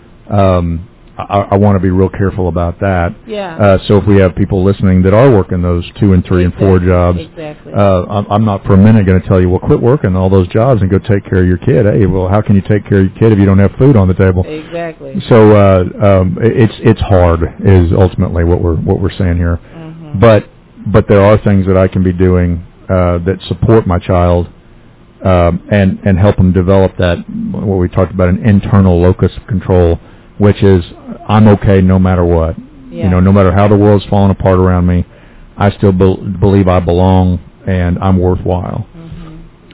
I want to be real careful about that. Yeah. So if we have people listening that are working those 2 and 3 and 4 jobs, I'm not for a minute going to tell you, well, quit working all those jobs and go take care of your kid. Hey, well, how can you take care of your kid if you don't have food on the table? Exactly. So it's hard is ultimately what we're saying here. But there are things that I can be doing that support my child and help them develop that, what we talked about, an internal locus of control, which is I'm okay no matter what. Yeah. No matter how the world's falling apart around me, I still believe I belong and I'm worthwhile.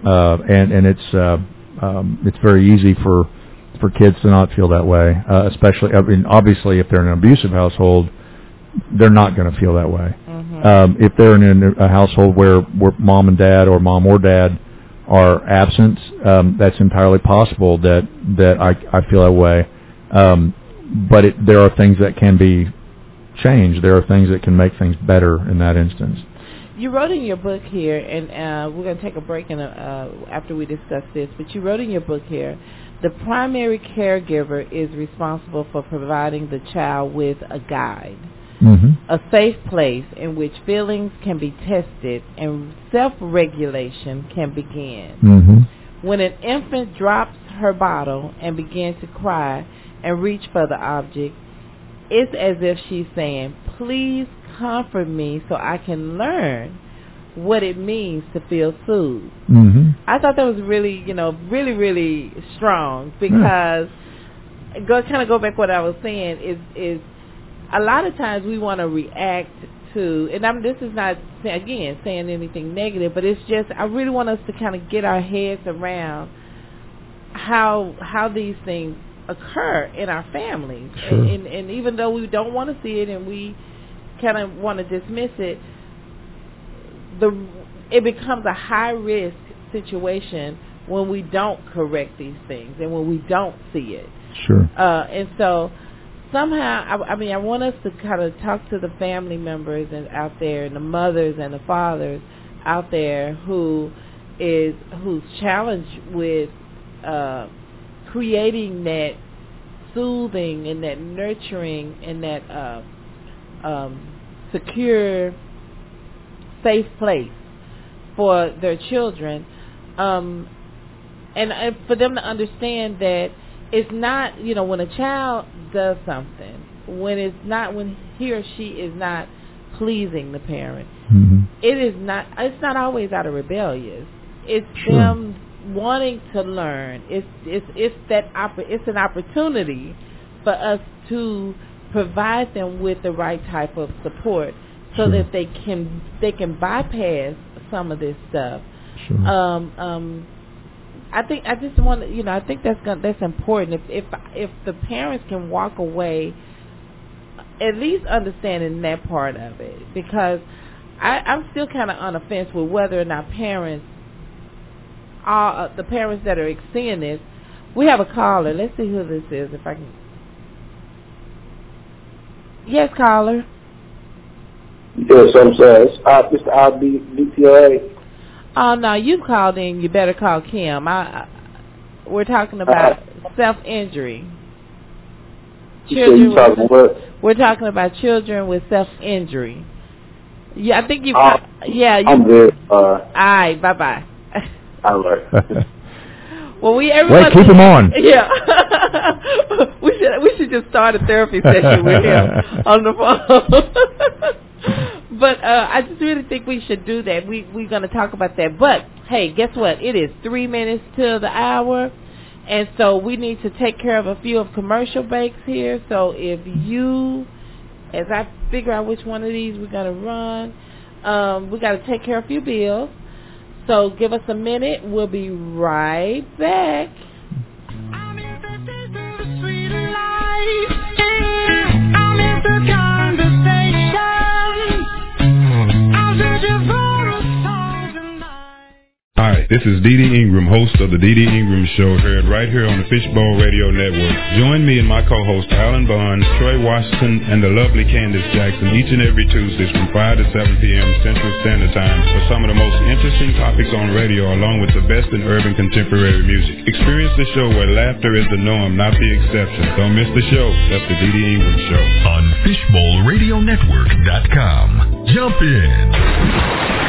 and it's very easy for kids to not feel that way, especially, I mean, obviously if they're in an abusive household, they're not going to feel that way. Mm-hmm. If they're in a household where mom and dad or mom or dad are absent, that's entirely possible that I feel that way. But there are things that can be changed. There are things that can make things better in that instance. You wrote in your book here, and we're going to take a break after we discuss this, but you wrote in your book here, the primary caregiver is responsible for providing the child with a guide, a safe place in which feelings can be tested and self-regulation can begin. When an infant drops her bottle and begins to cry and reach for the object, it's as if she's saying, please comfort me so I can learn what it means to feel soothed. I thought that was really, really, really strong, because go back what I was saying is a lot of times we want to react to, and this is not, again, saying anything negative, but it's just, I really want us to kind of get our heads around how these things occur in our families. Sure. And even though we don't want to see it and we kind of want to dismiss it, it becomes a high-risk situation when we don't correct these things and when we don't see it. Sure. And so somehow, I want us to kind of talk to the family members and out there, and the mothers and the fathers out there who's challenged with creating that soothing and that nurturing and that secure, safe place for their children, and for them to understand that it's not, when a child does something, when he or she is not pleasing the parent, it's not always out of rebellious. It's them wanting to learn. It's an opportunity for us to provide them with the right type of support so that they can bypass some of this stuff. I think that's important. If the parents can walk away at least understanding that part of it, because I'm still kind of on the fence with whether or not parents, the parents that are seeing this. We have a caller. Let's see who this is. If I can. Yes, caller. Yes, I'm sorry. It's Mr. DPRA. Oh no, you've called in. You better call Kim. We're talking about self-injury. We're talking about children with self-injury. Yeah, I think you. I'm very sorry. All right, bye. All right. Well, keep him on. Yeah. we should just start a therapy session with him on the phone. But I just really think we should do that. We're going to talk about that. But, hey, guess what? It is 3 minutes till the hour. And so we need to take care of a few of commercial breaks here. So if you, as I figure out which one of these we're going to run, we got to take care of a few bills. So give us a minute. We'll be right back. I'm in the sweet life. I'm in the conversation. I'm searching for a song tonight. Hi, this is Dee Dee Ingram, host of the Dee Dee Ingram Show, heard right here on the Fishbowl Radio Network. Join me and my co-host Alan Barnes, Troy Washington, and the lovely Candace Jackson each and every Tuesday from 5 to 7 p.m. Central Standard Time for some of the most interesting topics on radio, along with the best in urban contemporary music. Experience the show where laughter is the norm, not the exception. Don't miss the show. That's the Dee Dee Ingram Show. On FishbowlRadioNetwork.com. Jump in.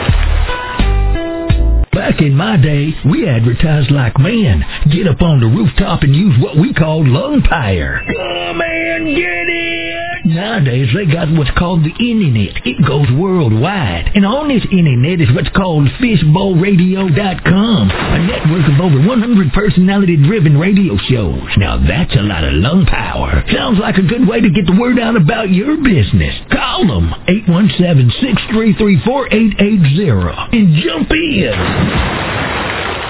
Back in my day, we advertised like men. Get up on the rooftop and use what we called lung power. Come and get it! Nowadays, they got what's called the Internet. It goes worldwide. And on this Internet is what's called FishbowlRadio.com, a network of over 100 personality-driven radio shows. Now that's a lot of lung power. Sounds like a good way to get the word out about your business. Call them, 817-633-4880, and jump in.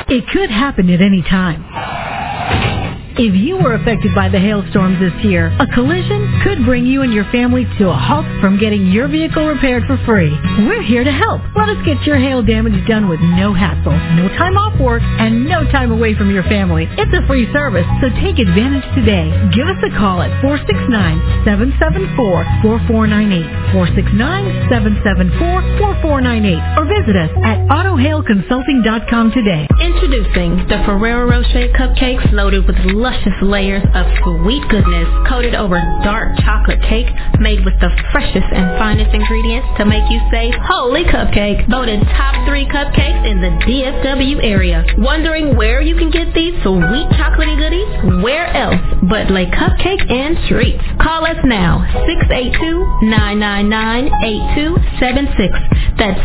It could happen at any time. If you were affected by the hailstorms this year, a collision could bring you and your family to a halt from getting your vehicle repaired for free. We're here to help. Let us get your hail damage done with no hassle, no time off work, and no time away from your family. It's a free service, so take advantage today. Give us a call at 469-774-4498, 469-774-4498, or visit us at AutoHailConsulting.com today. Introducing the Ferrero Rocher cupcakes loaded with luscious layers of sweet goodness coated over dark chocolate cake made with the freshest and finest ingredients to make you say, holy cupcake. Voted top 3 cupcakes in the DFW area. Wondering where you can get these sweet chocolatey goodies? Where else but Le Cupcake and Treats? Call us now, 682-999-8276. That's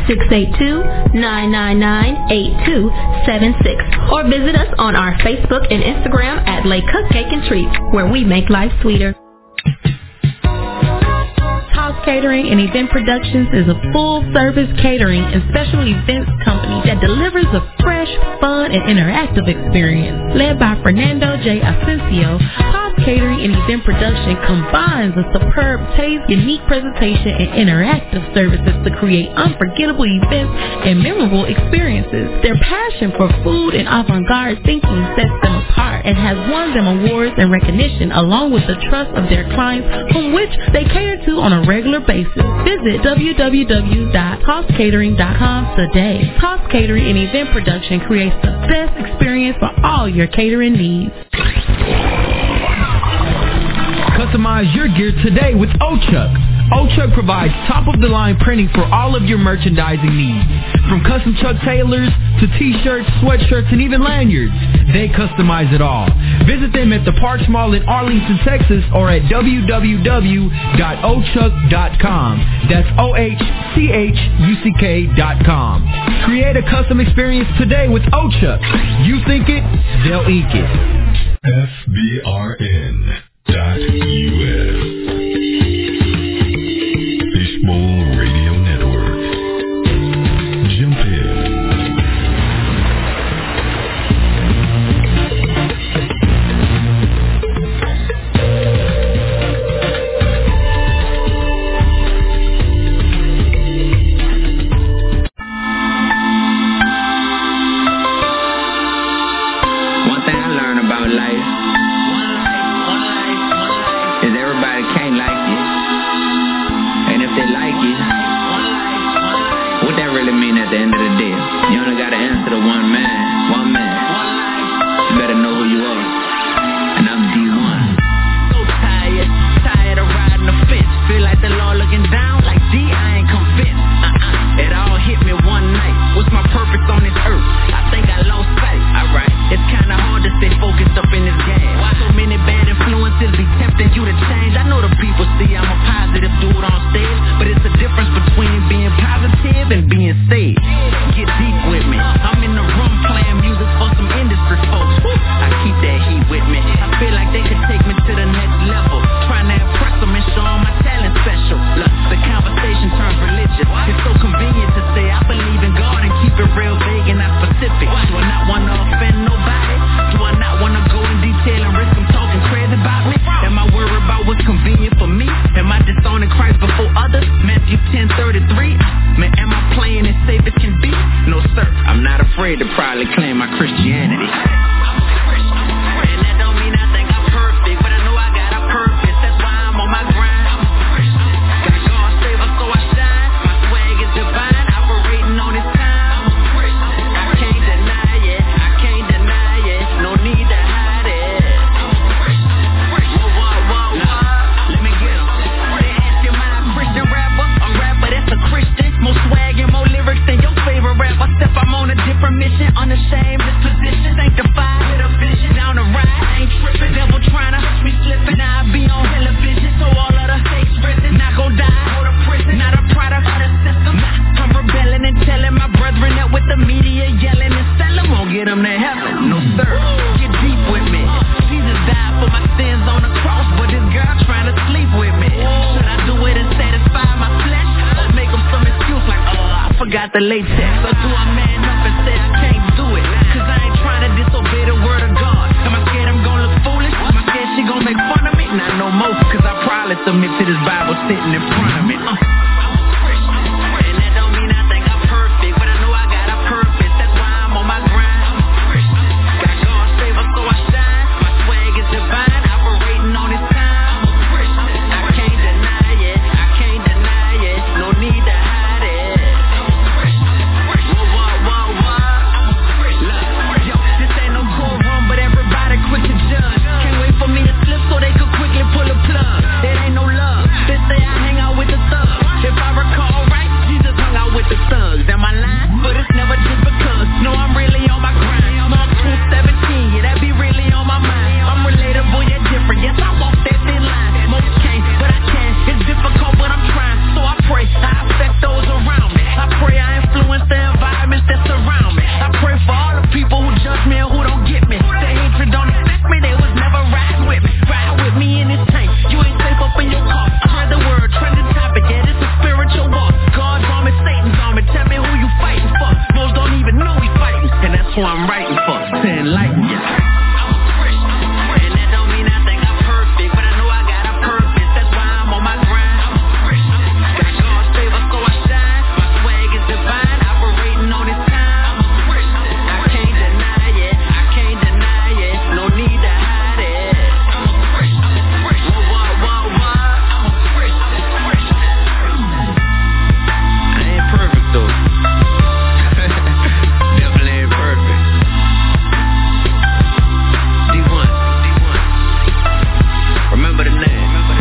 682-999-8276. Or visit us on our Facebook and Instagram at Le Cupcake and Treats, where we make life sweeter. Toss Catering and Event Productions is a full-service catering and special events company that delivers a fresh, fun, and interactive experience. Led by Fernando J. Asensio, Toss Catering and Event Production combines a superb taste, unique presentation, and interactive services to create unforgettable events and memorable experiences. Their passion for food and avant-garde thinking sets them apart and has won them awards and recognition along with the trust of their clients, whom which they cater to on a regular basis. Visit www.tosscatering.com today. Toss Catering and Event Production creates the best experience for all your catering needs. Customize your gear today with Ochuck. Ochuck provides top-of-the-line printing for all of your merchandising needs. From custom Chuck Taylors to t-shirts, sweatshirts, and even lanyards. They customize it all. Visit them at the Parks Mall in Arlington, Texas, or at www.ochuck.com. That's OHCHUCK.com. Create a custom experience today with Ochuck. You think it, they'll ink it. FBRN.US Fishbowl Radio Network. Jump in. One thing I learned about life is everybody can't like you. And if they like you, what that really mean at the end of the day? You only gotta answer to one man. You better know who you are. And I'm D1. So tired of riding the fence. Feel like the law looking down like D, I ain't convinced. It all hit me one night. What's my purpose on this earth? I think I lost sight. Alright, it's kinda hard to stay focused up in this game. Why so many bad influences be tempting you to change? I know the people see I'm a positive dude on stage, but it's a difference between being positive and being saved. Get deep with me. I'm in the room playing music for some industry folks. I keep that heat with me. I feel like they could take me to the next level. Trying to impress them and show them my talent special. Look, the conversation turns religious. It's so convenient to say I believe in God and keep it real vague and not specific. Do I not want to offend nobody? Do I not want to go in detail and risk them talking crazy about me? Am I worried about what's convenient for me? Am I disowning Christ before others? Matthew 10:33. Man, am I playing as safe as can be? No, sir. I'm not afraid to proudly claim my Christianity. And that don't mean I think I'm perfect, but I know I got a purpose. That's why I'm on my grind. Got God's favor, so I shine. My swag is divine, operating on His time. I can't deny it. No need to hide it. Whoa. Let me get 'em. They ask you, am I a Christian rapper? A rapper that's a Christian. More swag and more lyrics than your favorite rapper. Step, I'm on a different mission. Unashamed, this position. Sanctified with a vision. Down the ride, I ain't tripping. Devil trying to hush me slipping. Now I be on television, so all of the fakes risen. Not gon' die, go to prison. Not a product of the system. Nah, I'm rebelling and telling my brethren that with the media yelling and selling won't get them to heaven. No sir, get deep with me. Jesus died for my sins on the cross, but this girl trying to sleep with me. Should I do it and satisfy my flesh, or make them some excuse like, oh, I forgot the latex? Or do I man up and say I can't do it? Cause I ain't me to this Bible sitting in front of me. And that don't mean I think I'm perfect, but I know I got a purpose. That's why I'm on my grind. Got God's favor, so I shine. My swag is divine, operating on His time. I can't deny it, I can't deny it. No need to hide it. Look, yo, this ain't no courtroom, but everybody quick to judge. Can't wait for me to slip so they could quickly pull a plug. It ain't no love. They say I hang out with the thugs. If I recall right, Jesus hung out with the thugs. Am I lying? But it's never just because. No, I'm really on my grind. Mark 2:17, yeah, that be really on my mind. I'm relatable yet different. Yes, I walk that thin line. Most can't, but I can. It's difficult, but I'm trying. So I pray I affect those around me. I pray I influence the environments that surround me. I pray for all the people who judge me and who don't get me. The hatred don't affect me. They was never riding with me. Ride with me in this tank. You ain't safe up in your car. Spread the word, trending topic. Yeah, this is spiritual war. God's army, Satan's army. Tell me who you fighting for. Most don't even know we fighting, and that's who I'm writing for. To enlighten ya. And that don't mean I think I'm perfect, but I know I got a purpose. That's why I'm on my grind. Got God's favor, so I shine. My swag is divine, operating on His time. I can't deny it, I can't deny it. No need to hide it. I ain't perfect though. Definitely ain't perfect. D1. Remember the name.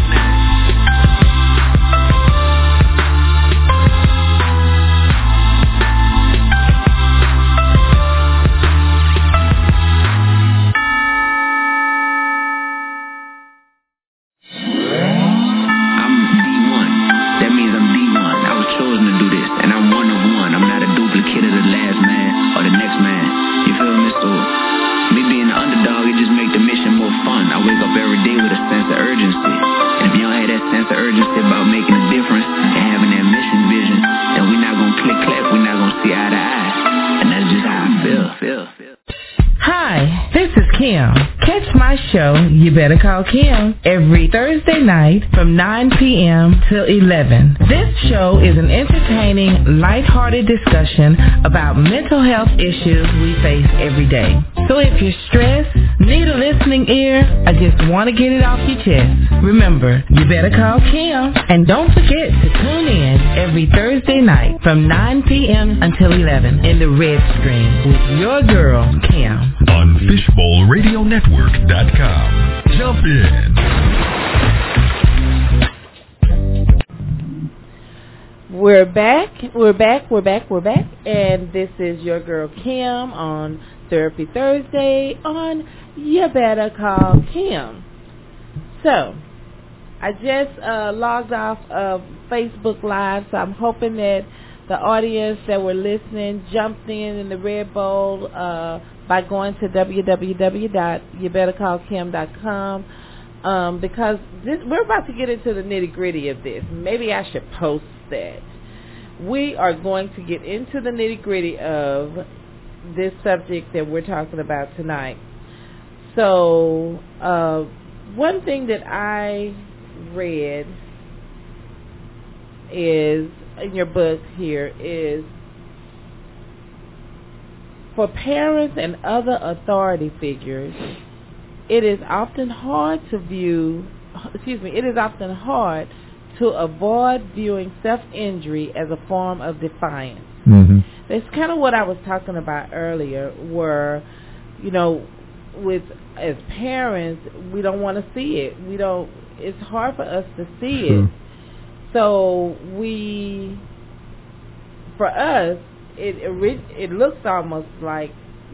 I'm D1. That means I'm D1. I was chosen to do this, and I'm one of one. I'm not a duplicate of the last man or the next man. You feel me? So, me being the underdog, it just make the mission more fun. I wake up every day with a sense of urgency. And if you don't have that sense of urgency about making a difference and having that mission vision, then we're not gonna click clap, we're not gonna see eye to eye. And that's just how I feel. Hi, this is Kim. Catch my show, You Better Call Kim, every Thursday night from 9 p.m. till 11. This show is an entertaining, lighthearted discussion about mental health issues we face every day. So if you're stressed, need a listening ear, or just want to get it off your chest, remember, You Better Call Kim. And don't forget to tune in every Thursday night from 9 p.m. until 11 in the red screen with your girl, Kim. On FishbowlRadioNetwork.com. Jump in. We're back, and this is your girl Kim on Therapy Thursday on You Better Call Kim. So, I just logged off of Facebook Live, so I'm hoping that the audience that were listening jumped in the Red Bowl by going to www.youbettercallkim.com because we're about to get into the nitty-gritty of this. Maybe I should post that. We are going to get into the nitty-gritty of this subject that we're talking about tonight. So, one thing that I read is, in your book here, is for parents and other authority figures, it is often hard to avoid viewing self-injury as a form of defiance. Mm-hmm. That's kind of what I was talking about earlier, where, as parents, we don't want to see it. It's hard for us to see it. So for us, it looks almost like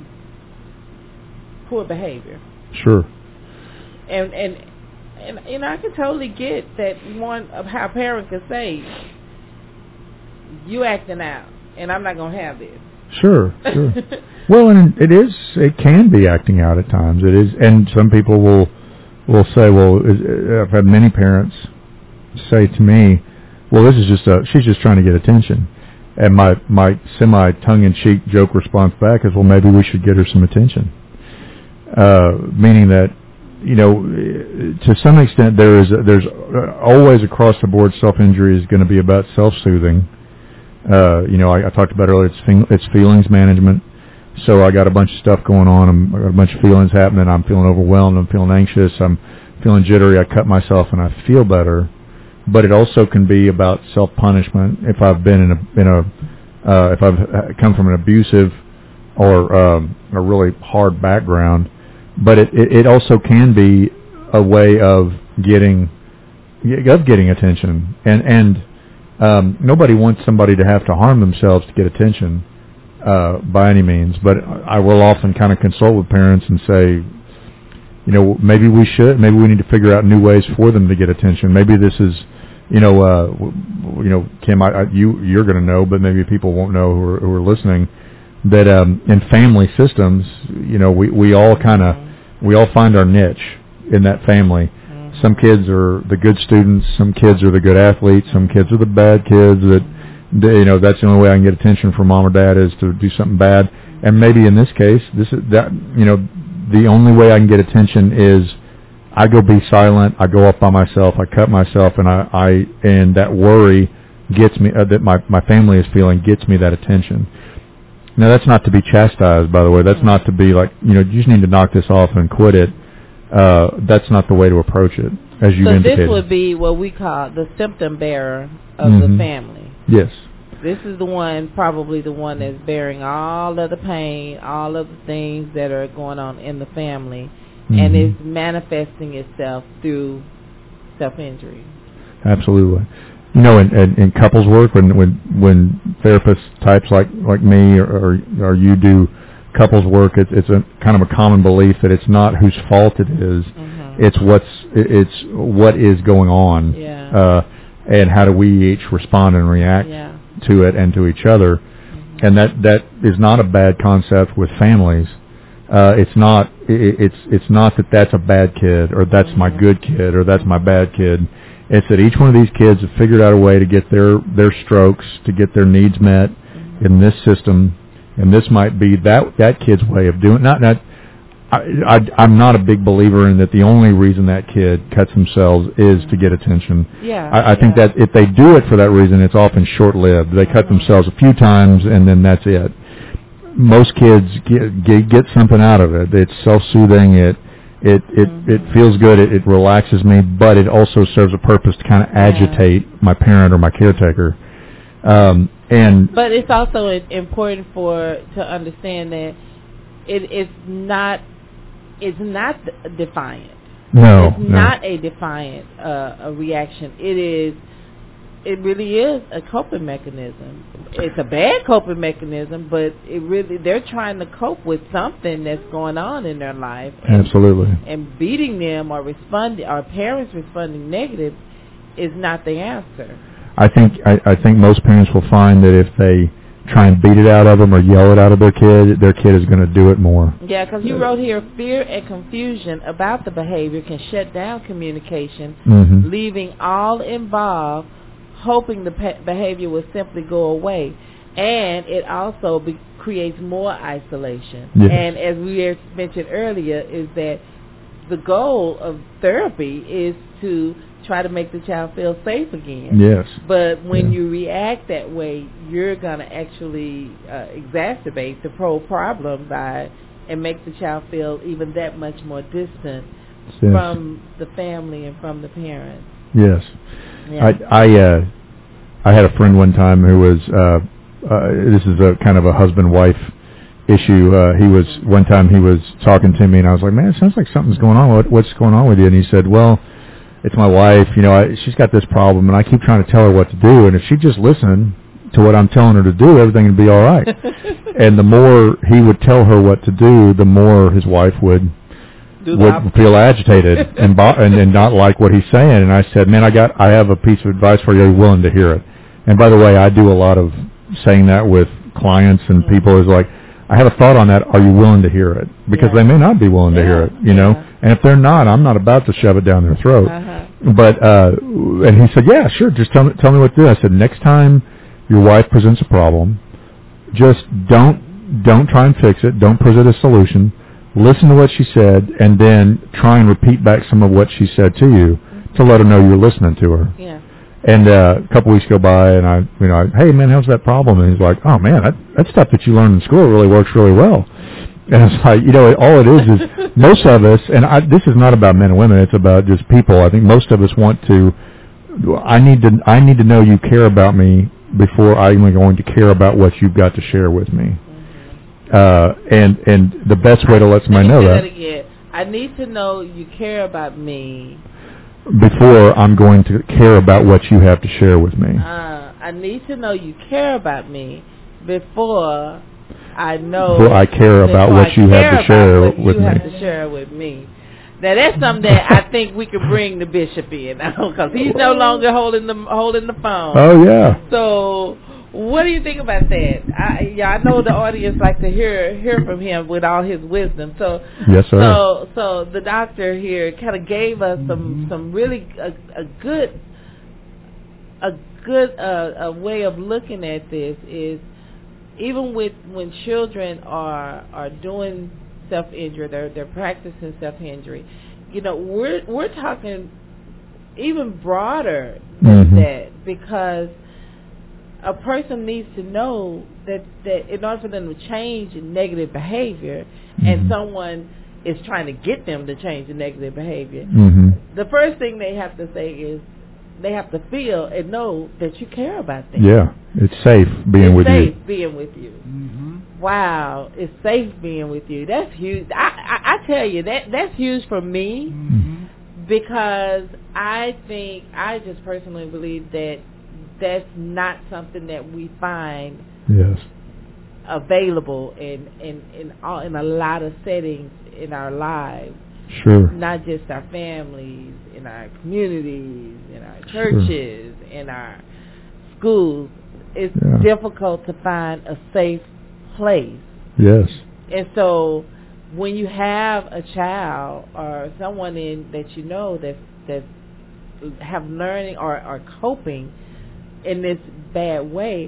poor behavior. Sure. And I can totally get that one of how a parent could say, you acting out, and I'm not going to have this. Sure. Well, and it can be acting out at times. It is, and some people will say, well, I've had many parents say to me, well, this is she's just trying to get attention. And my semi-tongue-in-cheek joke response back is, well, maybe we should get her some attention. Meaning that to some extent there's always across the board self-injury is going to be about self-soothing. I talked about earlier, it's feelings management. So I got a bunch of stuff going on. I got a bunch of feelings happening. I'm feeling overwhelmed. I'm feeling anxious. I'm feeling jittery. I cut myself and I feel better. But it also can be about self-punishment. If I've been if I've come from an abusive or a really hard background, but it also can be a way of getting attention. And nobody wants somebody to have to harm themselves to get attention. By any means, but I will often kind of consult with parents and say, maybe we need to figure out new ways for them to get attention. Maybe this is, Kim, you're going to know, but maybe people won't know who are listening, that in family systems, we all find our niche in that family. Some kids are the good students, some kids are the good athletes, some kids are the bad kids that. That's the only way I can get attention from mom or dad is to do something bad. And maybe in this case, the only way I can get attention is I go be silent, I go off by myself, I cut myself, and that worry gets me, that my family is feeling gets me that attention. Now that's not to be chastised, by the way. That's not to be like, you just need to knock this off and quit it. That's not the way to approach it, as you indicated. So this would be what we call the symptom bearer of the family. Yes. This is probably the one that's bearing all of the pain, all of the things that are going on in the family, and is manifesting itself through self-injury. Absolutely. In couples work, when therapists types like me or you do couples work, it's a kind of a common belief that it's not whose fault it is, it's what is going on. Yeah. And how do we each respond and react to it and to each other. And that is not a bad concept with families. It's not that that's a bad kid or that's my good kid or that's my bad kid. It's that each one of these kids have figured out a way to get their strokes, to get their needs met in this system, and this might be that kid's way of doing it. I'm not a big believer in that the only reason that kid cuts themselves is to get attention. Yeah, I think that if they do it for that reason, it's often short-lived. They cut themselves a few times, and then that's it. Most kids get something out of it. It's self-soothing. It feels good. It relaxes me, but it also serves a purpose to kind of agitate my parent or my caretaker. But it's also important to understand that it's not defiant. No, it's not a defiant a reaction. It really is a coping mechanism. It's a bad coping mechanism, but they're trying to cope with something that's going on in their life. Absolutely. And beating them or parents responding negative is not the answer. I think most parents will find that if they try and beat it out of them or yell it out of their kid is going to do it more. Yeah, because you wrote here, fear and confusion about the behavior can shut down communication, leaving all involved hoping the behavior will simply go away. And it also creates more isolation. Yes. And as we mentioned earlier, is that the goal of therapy is to try to make the child feel safe again. Yes. But when you react that way, you're going to actually exacerbate the problem and make the child feel even that much more distant from the family and from the parents. Yes. Yeah. I had a friend one time who was this is a kind of a husband-wife issue. One time he was talking to me and I was like, man, it sounds like something's going on. What's going on with you? And he said, well, it's my wife, she's got this problem and I keep trying to tell her what to do, and if she'd just listen to what I'm telling her to do, everything would be all right. And the more he would tell her what to do, the more his wife would feel agitated and not like what he's saying. And I said, man, I have a piece of advice for you. Are you willing to hear it? And by the way, I do a lot of saying that with clients and people is like, I have a thought on that. Are you willing to hear it? Because they may not be willing to hear it, And if they're not, I'm not about to shove it down their throat. But and he said, yeah, sure. Just tell me what to do. I said, next time your wife presents a problem, just don't try and fix it. Don't present a solution. listen to what she said, and then try and repeat back some of what she said to you to let her know you're listening to her. Yeah. And a couple weeks go by, and I hey man, how's that problem? And he's like, oh man, that stuff that you learned in school really works really well. And it's like, all it is most of us, and this is not about men and women, it's about just people. I think most of us want to. I need to know you care about me before I'm going to care about what you've got to share with me. And the best way to let somebody know that. Again. I need to know you care about me before I'm going to care about what you have to share with me. I need to know you care about me before I know. Before I care about what you have to share with me. Have to share with me. Now that's something that I think we could bring the bishop in now, because he's no longer holding the phone. Oh yeah. So what do you think about that? I know the audience like to hear from him with all his wisdom. So yes, sir. So the doctor here kind of gave us some really a good way of looking at this is even when children are doing self-injury, they're practicing self-injury. We're talking even broader than that, because a person needs to know that in order for them to change negative behavior, and someone is trying to get them to change the negative behavior, the first thing they have to say is they have to feel and know that you care about them. Yeah, it's safe being with you. It's safe being with you. Wow, it's safe being with you. That's huge. I tell you, that's huge for me, because I just personally believe that that's not something that we find available in a lot of settings in our lives. Sure. Not just our families, in our communities, in our churches, in our schools. It's difficult to find a safe place. Yes. And so when you have a child or someone that you know that have learning or are coping in this bad way,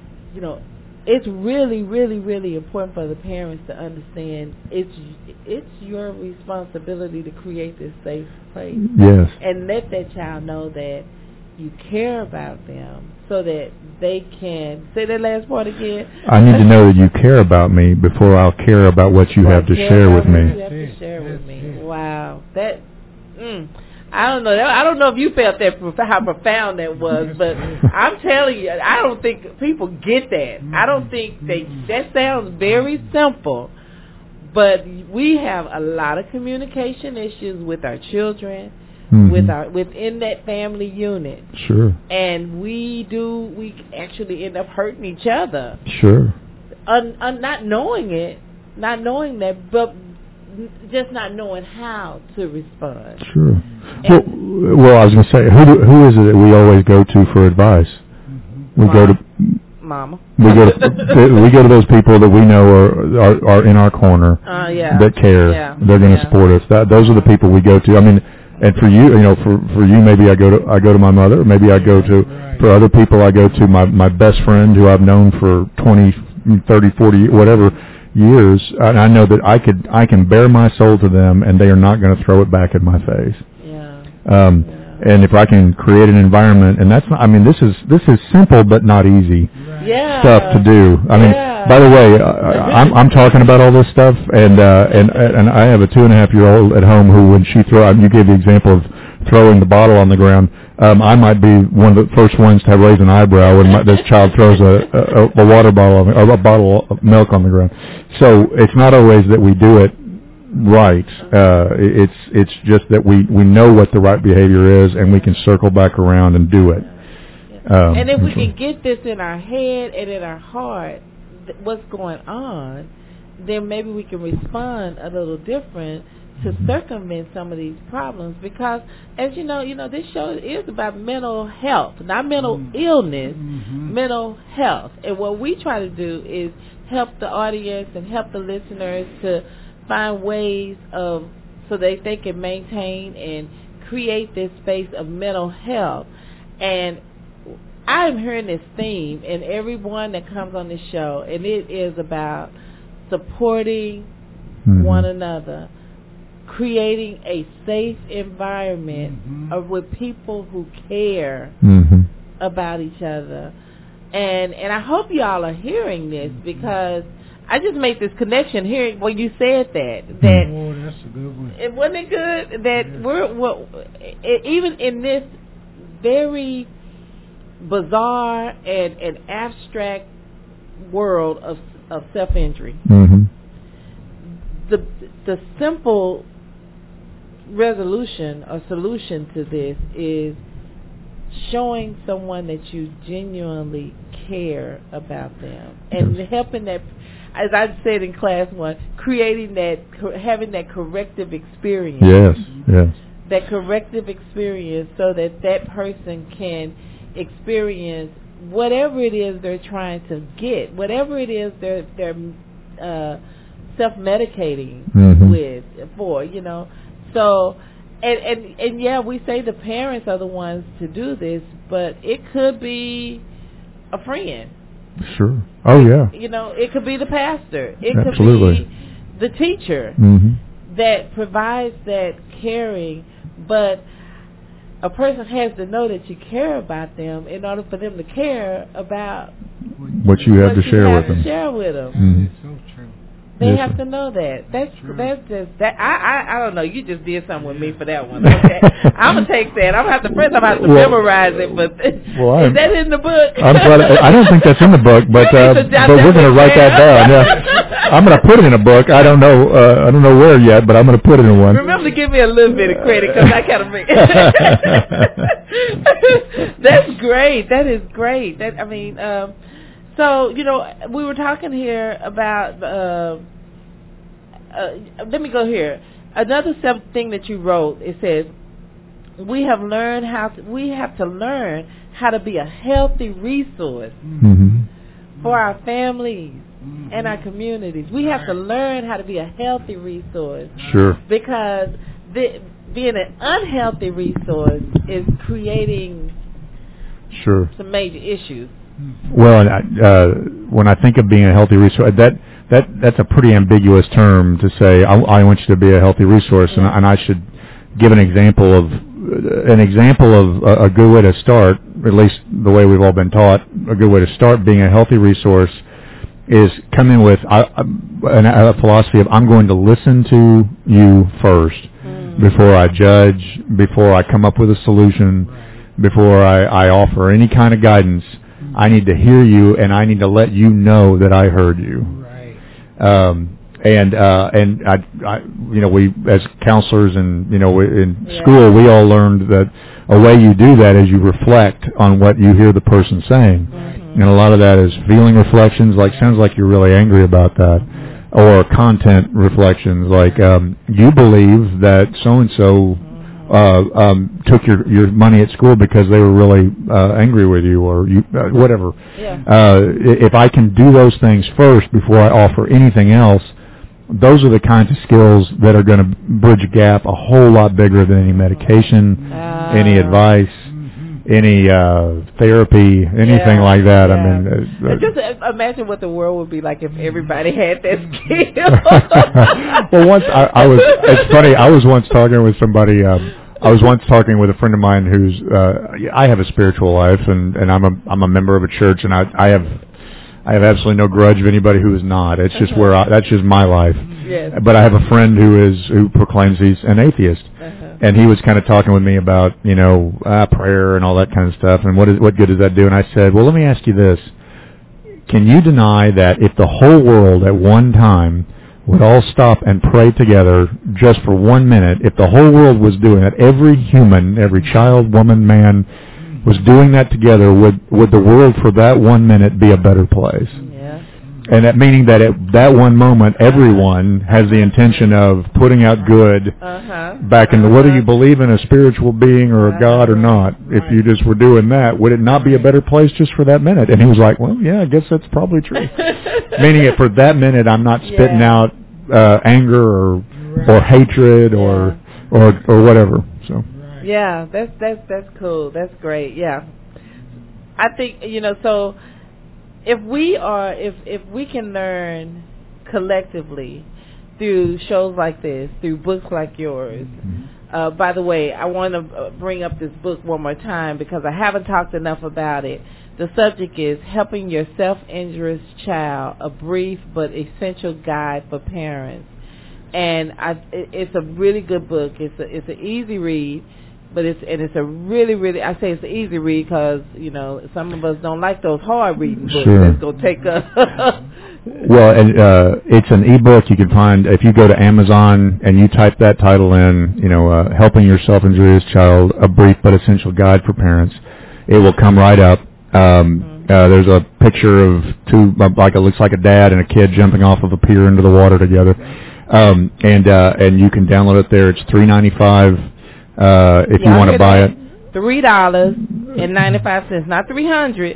it's really, really, really important for the parents to understand it's your responsibility to create this safe place. Yes. And let that child know that you care about them so that they can say that last part again. I need to know that you care about me before I'll care about what you have to share with me. You have to share with me. Wow. That I don't know. I don't know if you felt that, how profound that was, but I'm telling you, I don't think people get that. I don't think that sounds very simple, but we have a lot of communication issues with our children, within that family unit. Sure. And we actually end up hurting each other. Sure. Not knowing that, but just not knowing how to respond. Sure. Well, I was going to say, who is it that we always go to for advice? We go to Mama. We go to those people that we know are in our corner, that care. Yeah. They're going to support us. Those are the people we go to. I mean, and for you, for you, maybe I go to my mother. Maybe I go to for other people. I go to my best friend who I've known for 20, 30, 40, whatever years, and I know that I can bare my soul to them, and they are not going to throw it back in my face. And if I can create an environment, and that's not, I mean, this is simple but not easy stuff to do. I mean, by the way, I'm talking about all this stuff, and I have a 2.5-year-old at home who, when she you gave the example of throwing the bottle on the ground. I might be one of the first ones to raise an eyebrow when this child throws a water bottle or a bottle of milk on the ground. So it's not always that we do it right. It's just that we know what the right behavior is, and we can circle back around and do it. And if we can get this in our head and in our heart, what's going on, then maybe we can respond a little different to circumvent some of these problems, because as you know, this show is about mental health, not mental illness, mental health. And what we try to do is help the audience and help the listeners to find ways so that they can maintain and create this space of mental health. And I'm hearing this theme in everyone that comes on this show, and it is about supporting one another, creating a safe environment with people who care about each other. And I hope y'all are hearing this, because I just made this connection hearing when you said that. Oh, that's a good one. Wasn't it good? That even in this very bizarre and abstract world of self-injury, the simple resolution or solution to this is showing someone that you genuinely care about them, and helping that, as I said in class 1, creating that, having that corrective experience. Yes. That corrective experience, so that person can experience whatever it is they're trying to get, whatever it is they're self-medicating with, for, So, and yeah, we say the parents are the ones to do this, but it could be a friend. Sure. Oh, yeah. It could be the pastor. It Absolutely. could be the teacher that provides that caring, but a person has to know that you care about them in order for them to care about what you have to share with them. It's so true. They have to know that. That's just that. I don't know. You just did something with me for that one. Okay, I'm gonna take that. I'm gonna have to memorize it. But is that in the book? I don't think that's in the book, but we're gonna write that down. Yeah. I'm gonna put it in a book. I don't know where yet, but I'm gonna put it in one. Remember to give me a little bit of credit, because I kind of make. That's great. That is great. So, we were talking here about, let me go here. Another thing that you wrote, it says, we have to learn how to be a healthy resource for our families and our communities. We have to learn how to be a healthy resource. Sure. Because being an unhealthy resource is creating some major issues. Well, when I think of being a healthy resource, that's a pretty ambiguous term to say. I want you to be a healthy resource, and I should give an example of a good way to start. At least the way we've all been taught, a good way to start being a healthy resource is come in with a philosophy of I'm going to listen to you first before I judge, before I come up with a solution, before I offer any kind of guidance. I need to hear you, and I need to let you know that I heard you. Right. And we as counselors and in school, we all learned that a way you do that is you reflect on what you hear the person saying, and a lot of that is feeling reflections, like sounds like you're really angry about that, or content reflections, like you believe that so and so took your money at school because they were really angry with you, or you whatever. If I can do those things first before I offer anything else, those are the kinds of skills that are going to bridge a gap a whole lot bigger than any medication, any advice, any therapy, anything like that. I mean, just imagine what the world would be like if everybody had that skill. Well, once it's funny. I was once talking with somebody. I was once talking with a friend of mine who's. I have a spiritual life, and I'm a member of a church, and I have absolutely no grudge of anybody who is not. It's just that's just my life. Yes. But I have a friend who proclaims he's an atheist, and he was kind of talking with me about prayer and all that kind of stuff, and what good does that do? And I said, well, let me ask you this: can you deny that if the whole world at one time would all stop and pray together just for 1 minute, if the whole world was doing that, every human, every child, woman, man, was doing that together, would the world for that 1 minute be a better place? Yeah. And that meaning that at that one moment, everyone has the intention of putting out good back into whether you believe in a spiritual being or a God or not. If you just were doing that, would it not be a better place just for that minute? And he was like, well, yeah, I guess that's probably true. Meaning that for that minute, I'm not spitting out anger or hatred or whatever. So. Yeah, that's cool. That's great. Yeah, I think so. If we can learn collectively through shows like this, through books like yours. By the way, I want to bring up this book one more time because I haven't talked enough about it. The subject is Helping Your Self-Injurious Child, a brief but essential guide for parents. And it's a really good book. It's an easy read, but it's a really, I say it's an easy read because, you know, some of us don't like those hard reading books. Sure. That's going to take us. Well, and it's an ebook you can find if you go to Amazon and you type that title in, you know, Helping Your Self-Injurious Child, a brief but essential guide for parents. It will come right up. There's a picture of two, like it looks like a dad and a kid jumping off of a pier into the water together. And you can download it there. It's $3.95 if you want to buy it. $3.95, not $300.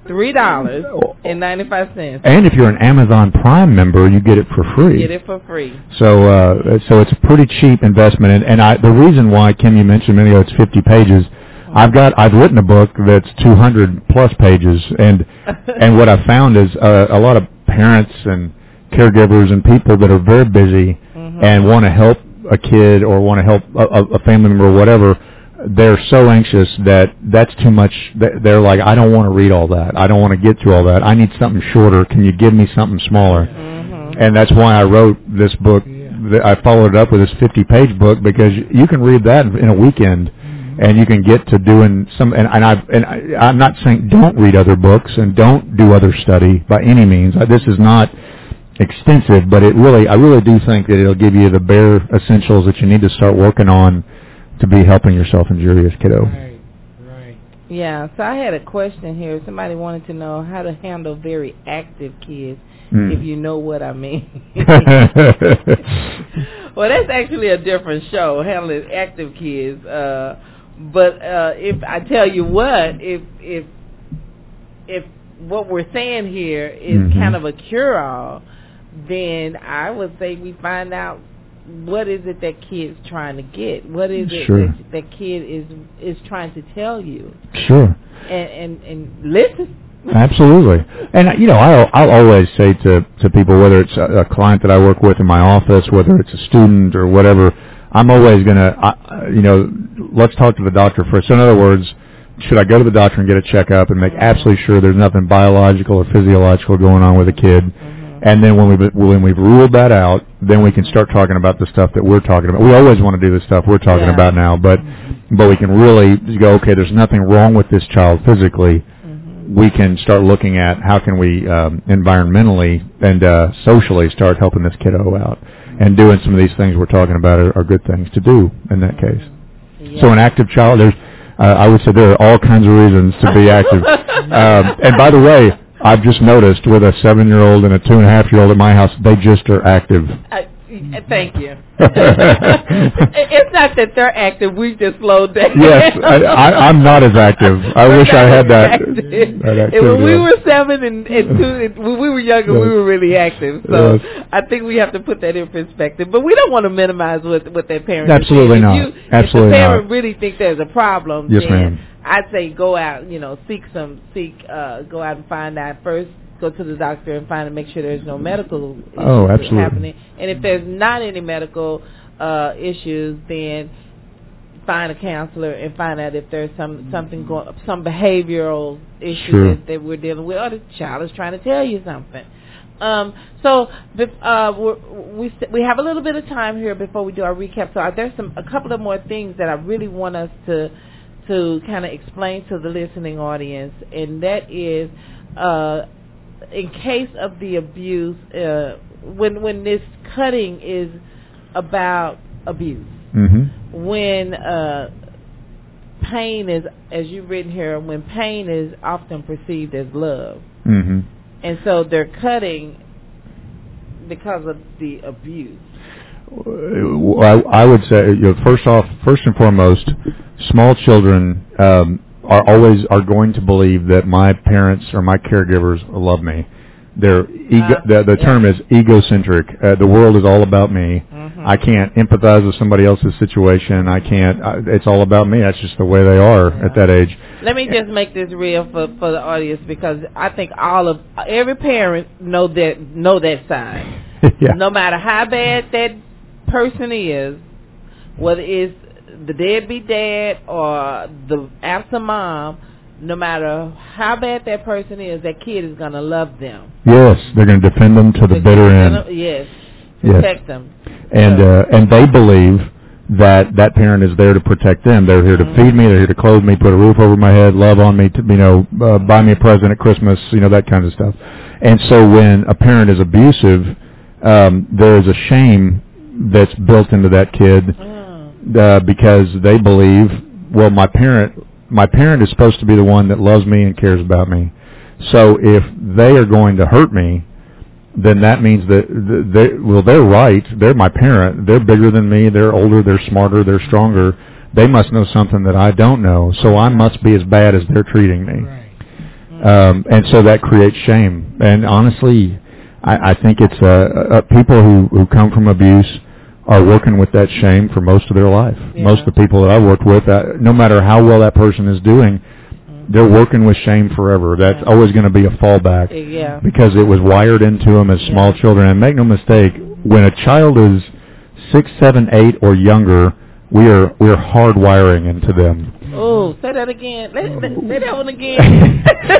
$3.95. And if you're an Amazon Prime member, you get it for free. Get it for free. So it's a pretty cheap investment. And the reason why, Kim, you mentioned a minute ago, it's 50 pages. I've written a book that's 200 plus pages, and what I found is a lot of parents and caregivers and people that are very busy and want to help a kid or want to help a family member or whatever. They're so anxious that's too much. They're like, I don't want to read all that. I don't want to get through all that. I need something shorter. Can you give me something smaller? And that's why I wrote this book. I followed it up with this 50-page book because you can read that in a weekend. And you can get to doing some, and I'm not saying don't read other books and don't do other study by any means. This is not extensive, but I really do think that it'll give you the bare essentials that you need to start working on to be helping your self-injurious kiddo. Right. Yeah, so I had a question here. Somebody wanted to know how to handle very active kids, if you know what I mean. Well, that's actually a different show, handling active kids. But if I tell you what, if what we're saying here is kind of a cure-all, then I would say we find out what is it that kid's trying to get. What is it that kid is trying to tell you? Sure. And listen. Absolutely. And, you know, I'll always say to people, whether it's a client that I work with in my office, whether it's a student or whatever, I'm always going to, let's talk to the doctor first. So in other words, should I go to the doctor and get a checkup and make absolutely sure there's nothing biological or physiological going on with the kid? And then when we've ruled that out, then we can start talking about the stuff that we're talking about. We always want to do the stuff we're talking about now, but we can really go, okay, there's nothing wrong with this child physically. We can start looking at how can we environmentally and socially start helping this kiddo out. And doing some of these things we're talking about are good things to do in that case. Yeah. So an active child, I would say there are all kinds of reasons to be active. And by the way, I've just noticed with a 7-year-old and a 2.5-year-old at my house, they just are active. Thank you. It's not that they're active; we just slowed down. Yes, I'm not as active. I wish I had that. When we were 7 and 2, when we were younger, we were really active. So I think we have to put that in perspective. But we don't want to minimize what their parents. Absolutely not. Absolutely if the parent really thinks there's a problem, yes, then ma'am. I'd say go out, go out and find out first. Go to the doctor and make sure there's no medical issues happening. And if there's not any medical issues, then find a counselor and find out if there's some behavioral issues that we're dealing with, or the child is trying to tell you something. So we have a little bit of time here before we do our recap. So there's a couple of more things that I really want us to kind of explain to the listening audience, and that is. In case of the abuse, when this cutting is about abuse, when pain is, as you've written here, when pain is often perceived as love, and so they're cutting because of the abuse. I would say, first and foremost, small children are going to believe that my parents or my caregivers love me. The term is egocentric. The world is all about me. I can't empathize with somebody else's situation. I can't. It's all about me. That's just the way they are at that age. Let me just make this real for the audience, because I think every parent know that side. Yeah. No matter how bad that person is, whether it's the deadbeat dad or the absent mom, no matter how bad that person is, that kid is going to love them. Yes, they're going to defend them to the bitter end. Yes, protect them. And they believe that parent is there to protect them. They're here to feed me. They're here to clothe me, put a roof over my head, love on me, buy me a present at Christmas, that kind of stuff. And so when a parent is abusive, there is a shame that's built into that kid because they believe, well, my parent is supposed to be the one that loves me and cares about me. So if they are going to hurt me, then that means that they're right. They're my parent. They're bigger than me. They're older. They're smarter. They're stronger. They must know something that I don't know. So I must be as bad as they're treating me. And so that creates shame. And honestly, I think it's people who come from abuse are working with that shame for most of their life. Yeah. Most of the people that I've worked with, no matter how well that person is doing, they're working with shame forever. That's always going to be a fallback because it was wired into them as small children. And make no mistake, when a child is 6, 7, 8 or younger, we're hardwiring into them. Oh, say that again. Say that one again.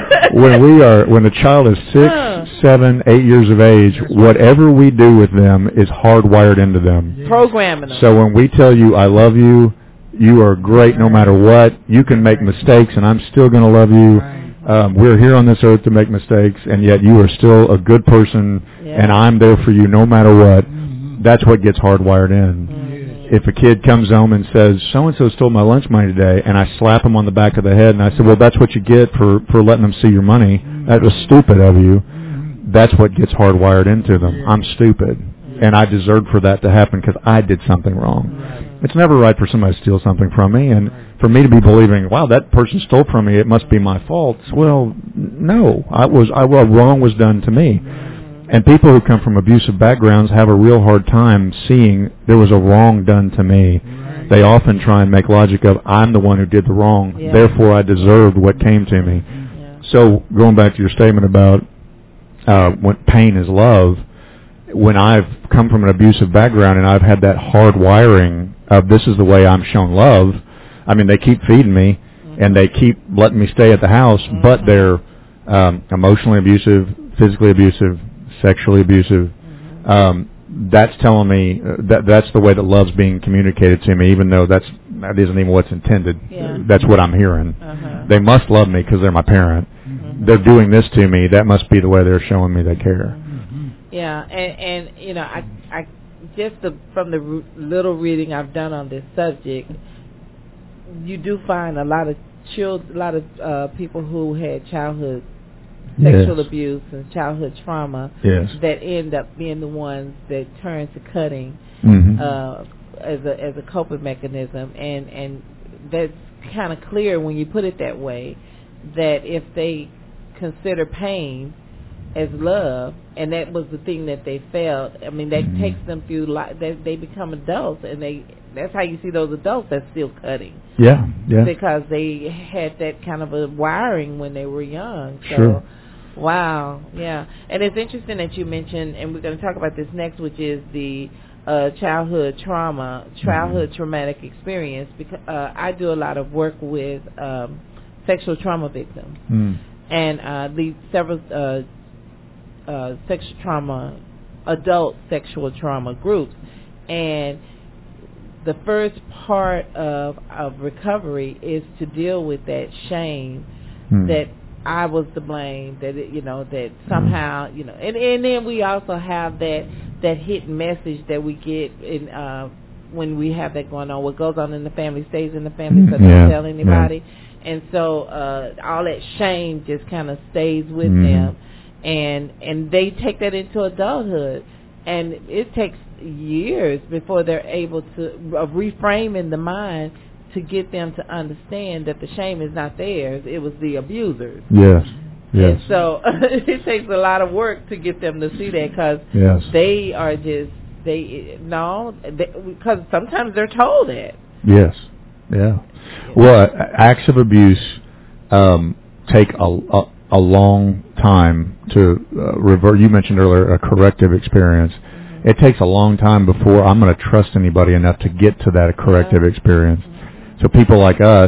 when a child is 6, 7, 8 years of age, whatever we do with them is hardwired into them. Programming them. So when we tell you, I love you, you are great no matter what. You can make mistakes, and I'm still going to love you. We're here on this earth to make mistakes, and yet you are still a good person, and I'm there for you no matter what. That's what gets hardwired in. If a kid comes home and says, so-and-so stole my lunch money today, and I slap him on the back of the head, and I say, well, that's what you get for letting them see your money. That was stupid of you. That's what gets hardwired into them. I'm stupid, and I deserved for that to happen because I did something wrong. It's never right for somebody to steal something from me, and for me to be believing, wow, that person stole from me, it must be my fault. Well, no, wrong was done to me. And people who come from abusive backgrounds have a real hard time seeing there was a wrong done to me. Right. They often try and make logic of, I'm the one who did the wrong, therefore I deserved what came to me. Yeah. So going back to your statement about when pain is love, when I've come from an abusive background and I've had that hard wiring of this is the way I'm shown love, I mean, they keep feeding me and they keep letting me stay at the house, but they're emotionally abusive, physically abusive, sexually abusive. That's telling me that's the way that love's being communicated to me, even though that isn't even what's intended. Yeah. That's what I'm hearing. They must love me because they're my parent. They're doing this to me. That must be the way they're showing me they care. Yeah, and I just from the little reading I've done on this subject, you do find a lot of people who had childhood sexual abuse and childhood trauma that end up being the ones that turn to cutting as a coping mechanism, and that's kind of clear when you put it that way, that if they consider pain as love, and that was the thing that they felt, I mean, that takes them through life. They become adults, and that's how you see those adults that's still cutting. Yeah. Because they had that kind of a wiring when they were young. So, sure. Wow, yeah. And it's interesting that you mentioned, and we're going to talk about this next, which is the childhood traumatic experience, because I do a lot of work with sexual trauma victims, and lead several sexual trauma, adult sexual trauma groups, and the first part of recovery is to deal with that shame that I was to blame, that that somehow, and then we also have that hidden message that we get in when we have that going on. What goes on in the family stays in the family, so don't tell anybody. And so all that shame just kind of stays with them, and they take that into adulthood, and it takes years before they're able to reframe in the mind to get them to understand that the shame is not theirs, it was the abuser's. Yes. And so it takes a lot of work to get them to see that, because they are just, because sometimes they're told that. Yes. Yeah. Well, acts of abuse take a a long time to revert. You mentioned earlier a corrective experience. It takes a long time before I'm going to trust anybody enough to get to that corrective experience. So people like us,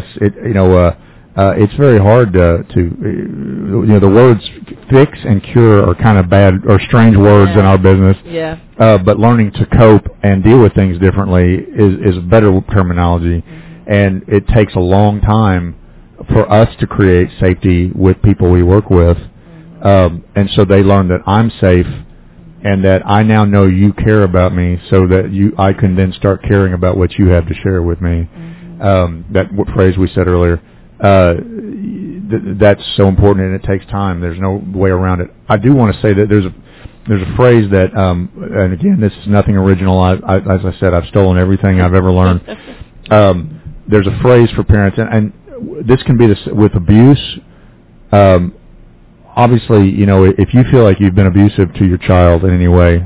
it's very hard to the words fix and cure are kind of bad or strange words in our business. Yeah. But learning to cope and deal with things differently is better terminology. And it takes a long time for us to create safety with people we work with. And so they learn that I'm safe and that I now know you care about me so that I can then start caring about what you have to share with me. That phrase we said earlier. That's so important, and it takes time. There's no way around it. I do want to say that there's a phrase that, and again, this is nothing original. As I said, I've stolen everything I've ever learned. There's a phrase for parents, and this can be with abuse. Obviously, if you feel like you've been abusive to your child in any way,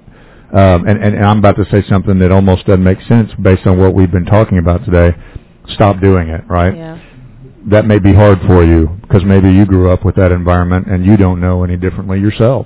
and I'm about to say something that almost doesn't make sense based on what we've been talking about today, stop doing it, right? Yeah. That may be hard for you because maybe you grew up with that environment and you don't know any differently yourself.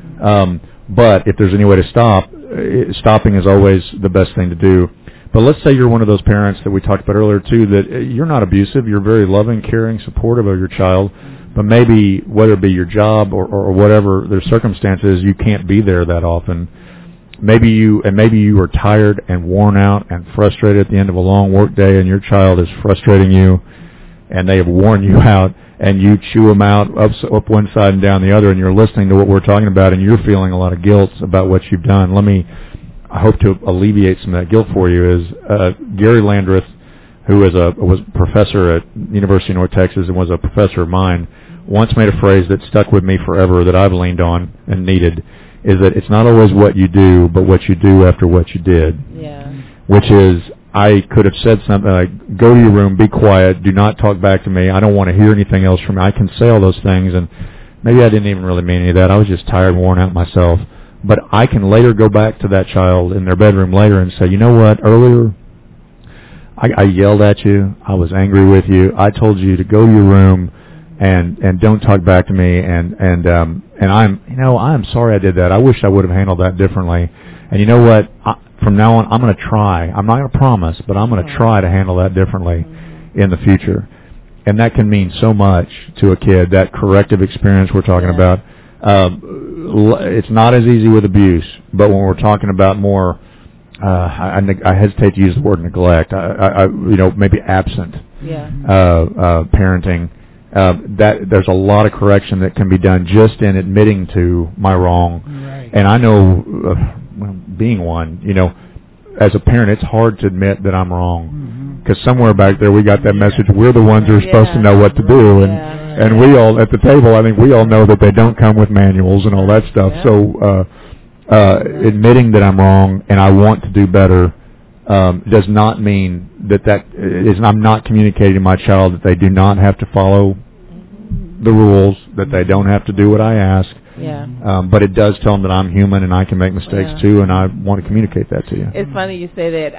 But if there's any way to stop, stopping is always the best thing to do. But let's say you're one of those parents that we talked about earlier too, that you're not abusive, you're very loving, caring, supportive of your child, but maybe whether it be your job or whatever their circumstances, you can't be there that often. Maybe you are tired and worn out and frustrated at the end of a long work day, and your child is frustrating you, and they have worn you out, and you chew them out up one side and down the other, and you're listening to what we're talking about, and you're feeling a lot of guilt about what you've done. I hope to alleviate some of that guilt for you. Is Gary Landreth, who was a professor at University of North Texas and was a professor of mine, once made a phrase that stuck with me forever that I've leaned on and needed, is that it's not always what you do, but what you do after what you did. Yeah. Which is, I could have said something like, go to your room, be quiet, do not talk back to me, I don't want to hear anything else from you. I can say all those things, and maybe I didn't even really mean any of that. I was just tired and worn out myself. But I can later go back to that child in their bedroom later and say, you know what, earlier I yelled at you, I was angry with you, I told you to go to your room and don't talk back to me, and I'm sorry I did that. I wish I would have handled that differently. And you know what? From now on, I'm going to try. I'm not going to promise, but I'm going to try to handle that differently in the future. And that can mean so much to a kid, that corrective experience we're talking about. It's not as easy with abuse, but when we're talking about more, I hesitate to use the word neglect, maybe absent parenting, that there's a lot of correction that can be done just in admitting to my wrong. Right. And I know, being one, as a parent, it's hard to admit that I'm wrong. Because somewhere back there we got that message, we're the ones who are supposed to know what to do. And we all, at the table, I think we all know that they don't come with manuals and all that stuff. Yeah. So admitting that I'm wrong and I want to do better does not mean that I'm not communicating to my child that they do not have to follow the rules, that they don't have to do what I ask. Yeah. But it does tell them that I'm human and I can make mistakes too, and I want to communicate that to you. It's funny you say that.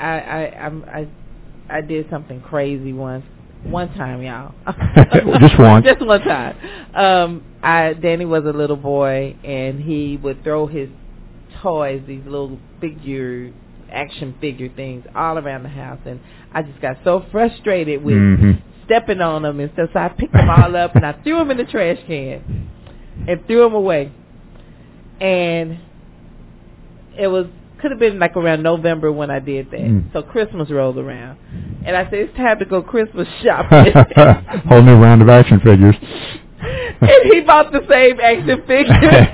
I did something crazy once. One time, y'all. Just once. Just one time. Danny was a little boy, and he would throw his toys, these little action figure things, all around the house, and I just got so frustrated with stepping on them and stuff, so I picked them all up and I threw them in the trash can and threw them away. And it could have been like around November when I did that. So Christmas rolled around, and I said, it's time to go Christmas shopping. Whole new round of action figures. And he bought the same action figure.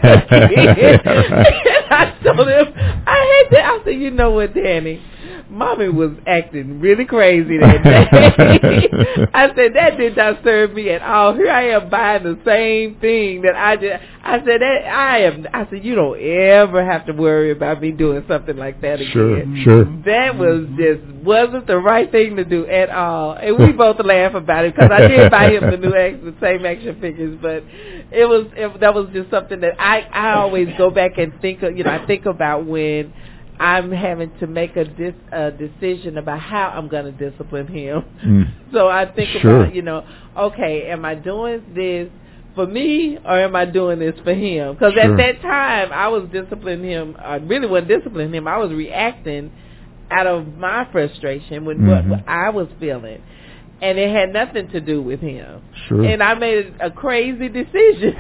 And I told him, I said, you know what, Danny? Mommy was acting really crazy that day. I said, that did not serve me at all. Here I am buying the same thing that I did. I said, you don't ever have to worry about me doing something like that again. Sure. That wasn't the right thing to do at all. And we both laugh about it because I did buy him the same action figures, but that was just something that I always go back and think of, I think about when I'm having to make a decision about how I'm going to discipline him. So I think about, okay, am I doing this for me or am I doing this for him? Because at that time, I was disciplining him. I really wasn't disciplining him. I was reacting out of my frustration with what I was feeling. And it had nothing to do with him. Sure. And I made a crazy decision.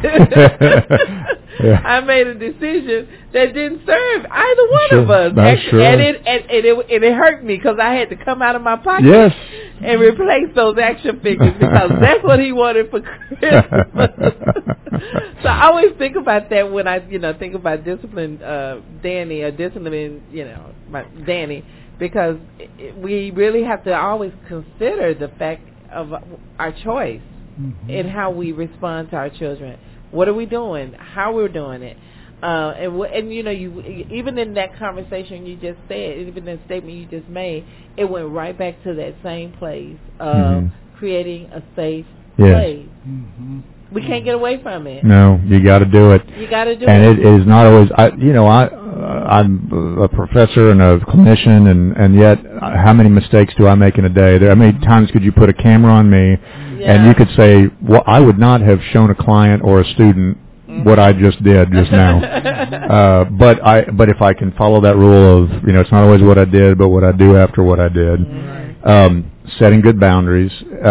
I made a decision that didn't serve either one of us. And it hurt me because I had to come out of my pocket and replace those action figures because that's what he wanted for Christmas. So I always think about that when I, think about discipline Danny or discipline, Danny. Because we really have to always consider the fact of our choice in how we respond to our children. What are we doing? How we're doing it? And you even in that conversation you just said, even in the statement you just made, it went right back to that same place of creating a safe place. We can't get away from it. No, you got to do it. You got to do and it. And it is not always. I'm a professor and a clinician, and yet, how many mistakes do I make in a day? How many times could you put a camera on me, and you could say, "Well, I would not have shown a client or a student what I just did just now." But if I can follow that rule of, it's not always what I did, but what I do after what I did. Setting good boundaries.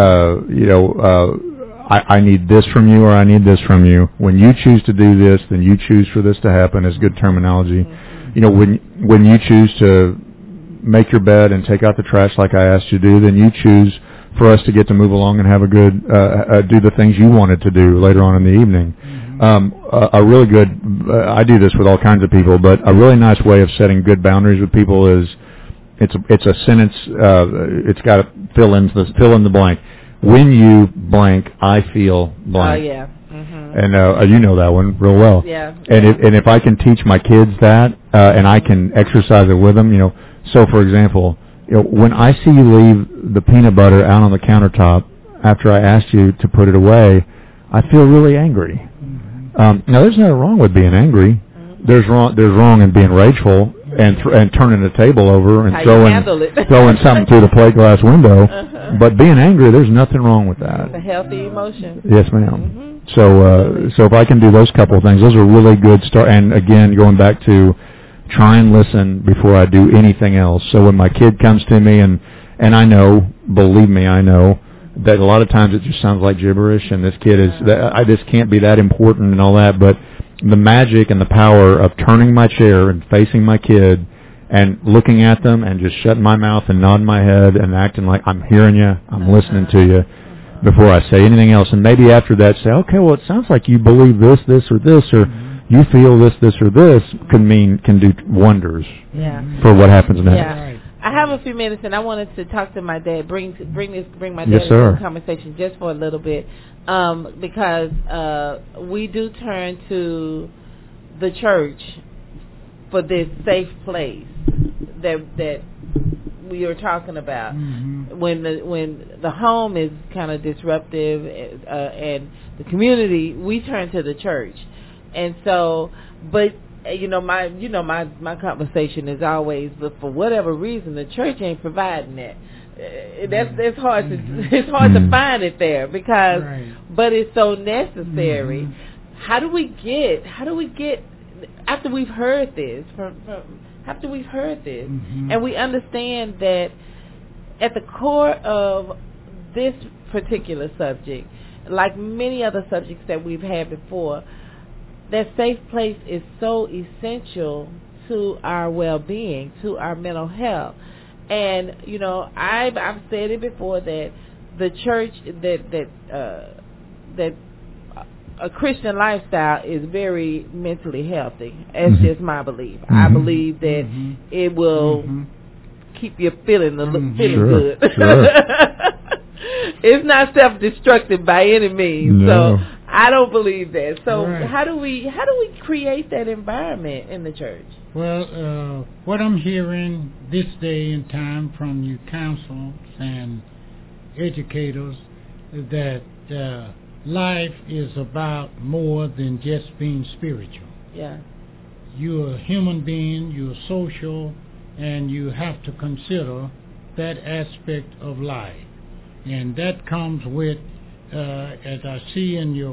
I need this from you or I need this from you. When you choose to do this, then you choose for this to happen is good terminology. When you choose to make your bed and take out the trash like I asked you to do, then you choose for us to get to move along and have a good, do the things you wanted to do later on in the evening. A really good, I do this with all kinds of people, but a really nice way of setting good boundaries with people is, it's a sentence, it's got to fill in the blank. When you blank, I feel blank. Oh, yeah. And you know that one real well. Yeah. And if I can teach my kids that, and I can exercise it with them, so for example, when I see you leave the peanut butter out on the countertop after I asked you to put it away, I feel really angry. Now there's nothing wrong with being angry. There's wrong in being rageful and turning the table over and throwing something through the plate glass window. But being angry, there's nothing wrong with that. It's a healthy emotion. Yes, ma'am. So if I can do those couple of things, those are really good start. And again, going back to try and listen before I do anything else. So when my kid comes to me and I know, believe me, I know that a lot of times it just sounds like gibberish, and this kid I just can't be that important and all that, but the magic and the power of turning my chair and facing my kid and looking at them and just shutting my mouth and nodding my head and acting like I'm hearing you, I'm listening to you before I say anything else. And maybe after that say, okay, well, it sounds like you believe this, or this, or you feel this, or this can do wonders for what happens next. Yeah. I have a few minutes, and I wanted to talk to my dad, bring my dad into the conversation just for a little bit, because we do turn to the church for this safe place that we are talking about. When the home is kind of disruptive and the community, we turn to the church, and so, but. My conversation is always, but for whatever reason, the church ain't providing that. It's hard to find it there because, but it's so necessary. How do we get after we've heard this and we understand that at the core of this particular subject, like many other subjects that we've had before, that safe place is so essential to our well-being, to our mental health. And I've said it before that the church that a Christian lifestyle is very mentally healthy. That's just my belief. I believe that it will keep you feeling good. Sure. It's not self-destructive by any means. No. So I don't believe that. So how do we create that environment in the church? Well, what I'm hearing this day and time from you counselors and educators is that life is about more than just being spiritual. Yeah. You're a human being, you're social, and you have to consider that aspect of life. And that comes with, as I see in your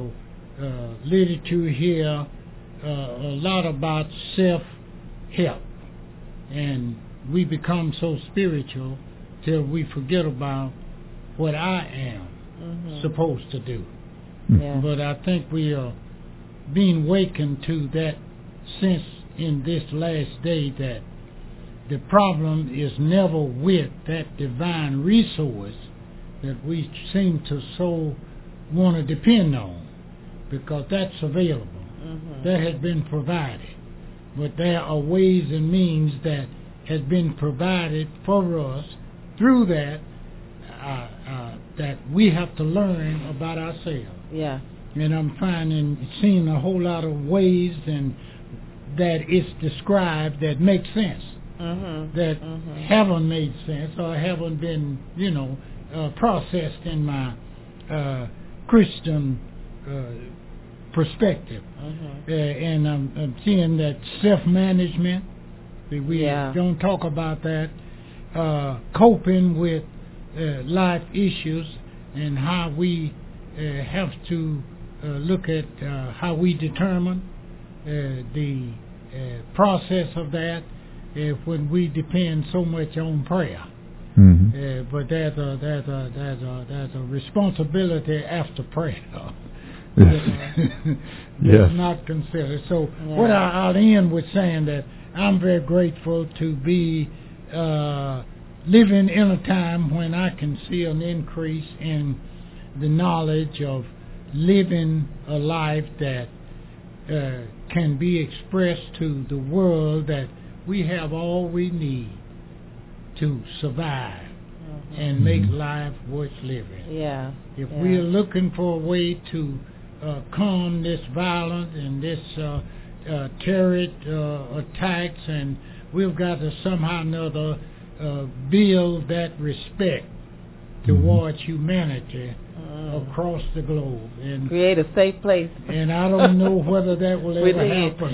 literature here a lot about self-help, and we become so spiritual till we forget about what I am supposed to do. Yeah. But I think we are being wakened to that sense in this last day that the problem is never with that divine resource that we seem to so want to depend on, because that's available. That has been provided. But there are ways and means that has been provided for us through that that we have to learn about ourselves. Yeah. And I'm seeing a whole lot of ways and that it's described that make sense. That haven't made sense or haven't been, processed in my Christian perspective. And I'm seeing that self-management, we don't talk about that, coping with life issues and how we have to look at how we determine the process of that when we depend so much on prayer. But there's a responsibility after prayer. That's not considered. So what I'll end with saying that I'm very grateful to be living in a time when I can see an increase in the knowledge of living a life that can be expressed to the world, that we have all we need to survive and make life worth living. Yeah. If we're looking for a way to calm this violence and this terrorist attacks, and we've got to somehow or another build that respect towards humanity across the globe and create a safe place. And I don't know whether that will ever happen.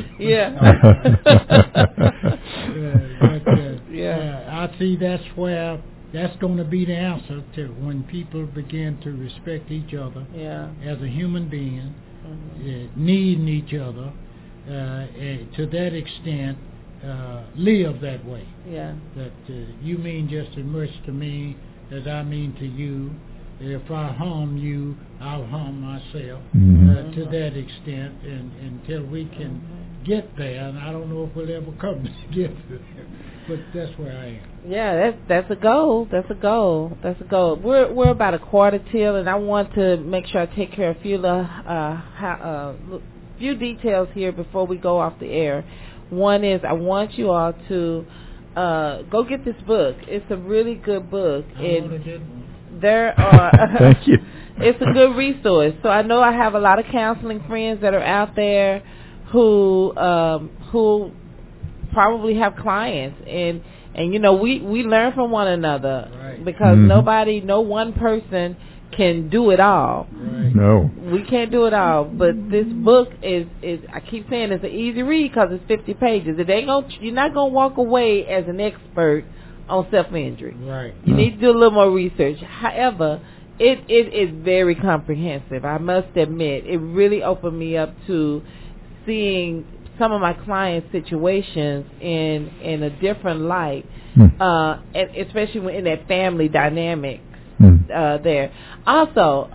I see that's going to be the answer to when people begin to respect each other as a human being, needing each other, to that extent, live that way. That you mean just as much to me as I mean to you. If I harm you, I'll harm myself to that extent, and until we can get there, and I don't know if we'll ever come to get there, but that's where I am. Yeah, that's a goal. That's a goal. We're about a quarter till, and I want to make sure I take care of a few details here before we go off the air. One is I want you all to go get this book. It's a really good book. There are Thank you. It's a good resource. So I know I have a lot of counseling friends that are out there who probably have clients, and we learn from one another, because no one person can do it all. No, we can't do it all. But this book is I keep saying it's an easy read because it's 50 pages. You're not gonna walk away as an expert on self-injury. You need to do a little more research. However, it is very comprehensive. I must admit, it really opened me up to seeing some of my clients' situations in a different light, and especially in that family dynamic there. Also,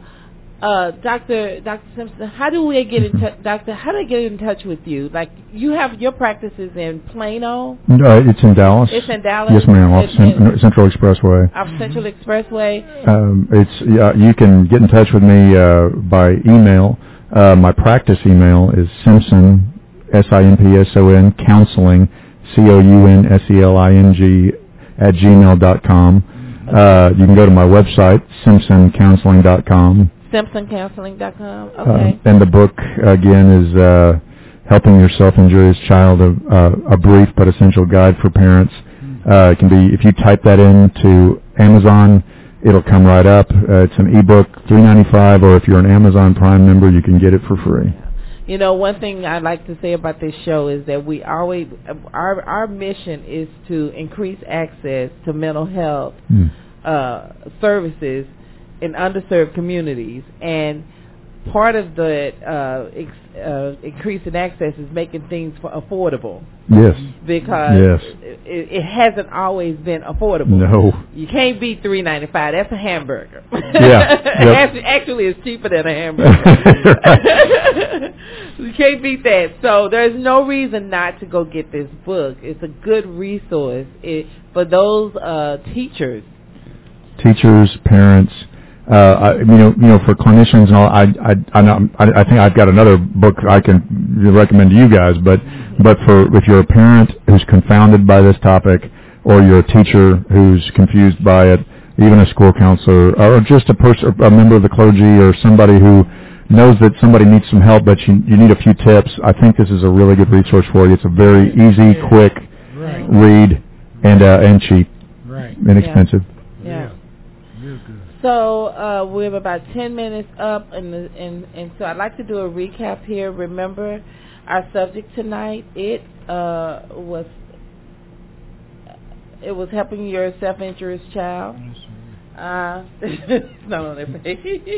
Dr. Simpson, how do they get in touch with you? Like, you have your practices in Plano? No, it's in Dallas. It's in Dallas? Yes, ma'am, off Central Expressway. Off Central Expressway? You can get in touch with me by email. My practice email is Simpson, SIMPSON, counseling, COUNSELING, @gmail.com. You can go to my website, SimpsonCounseling.com. SimpsonCounseling.com. Okay. And the book again is Helping Your Self-Injurious Child, a brief but essential guide for parents. It can be, if you type that into Amazon, it'll come right up. It's an ebook, $3.95, or if you're an Amazon Prime member, you can get it for free. One thing I'd like to say about this show is that we always, our mission is to increase access to mental health services in underserved communities. And part of the increase in access is making things affordable. Yes. Because it hasn't always been affordable. No. You can't beat $3.95. That's a hamburger. Yeah. Actually, it's cheaper than a hamburger. You can't beat that. So there's no reason not to go get this book. It's a good resource for those teachers, parents. For clinicians and all, I think I've got another book I can recommend to you guys. But if you're a parent who's confounded by this topic, or you're a teacher who's confused by it, even a school counselor, or just a member of the clergy, or somebody who knows that somebody needs some help, but you need a few tips, I think this is a really good resource for you. It's a very easy, quick read, and cheap, inexpensive. Yeah. So we have about 10 minutes up, and so I'd like to do a recap here. Remember, our subject tonight, it was helping your self-injurious child. It's not on their page.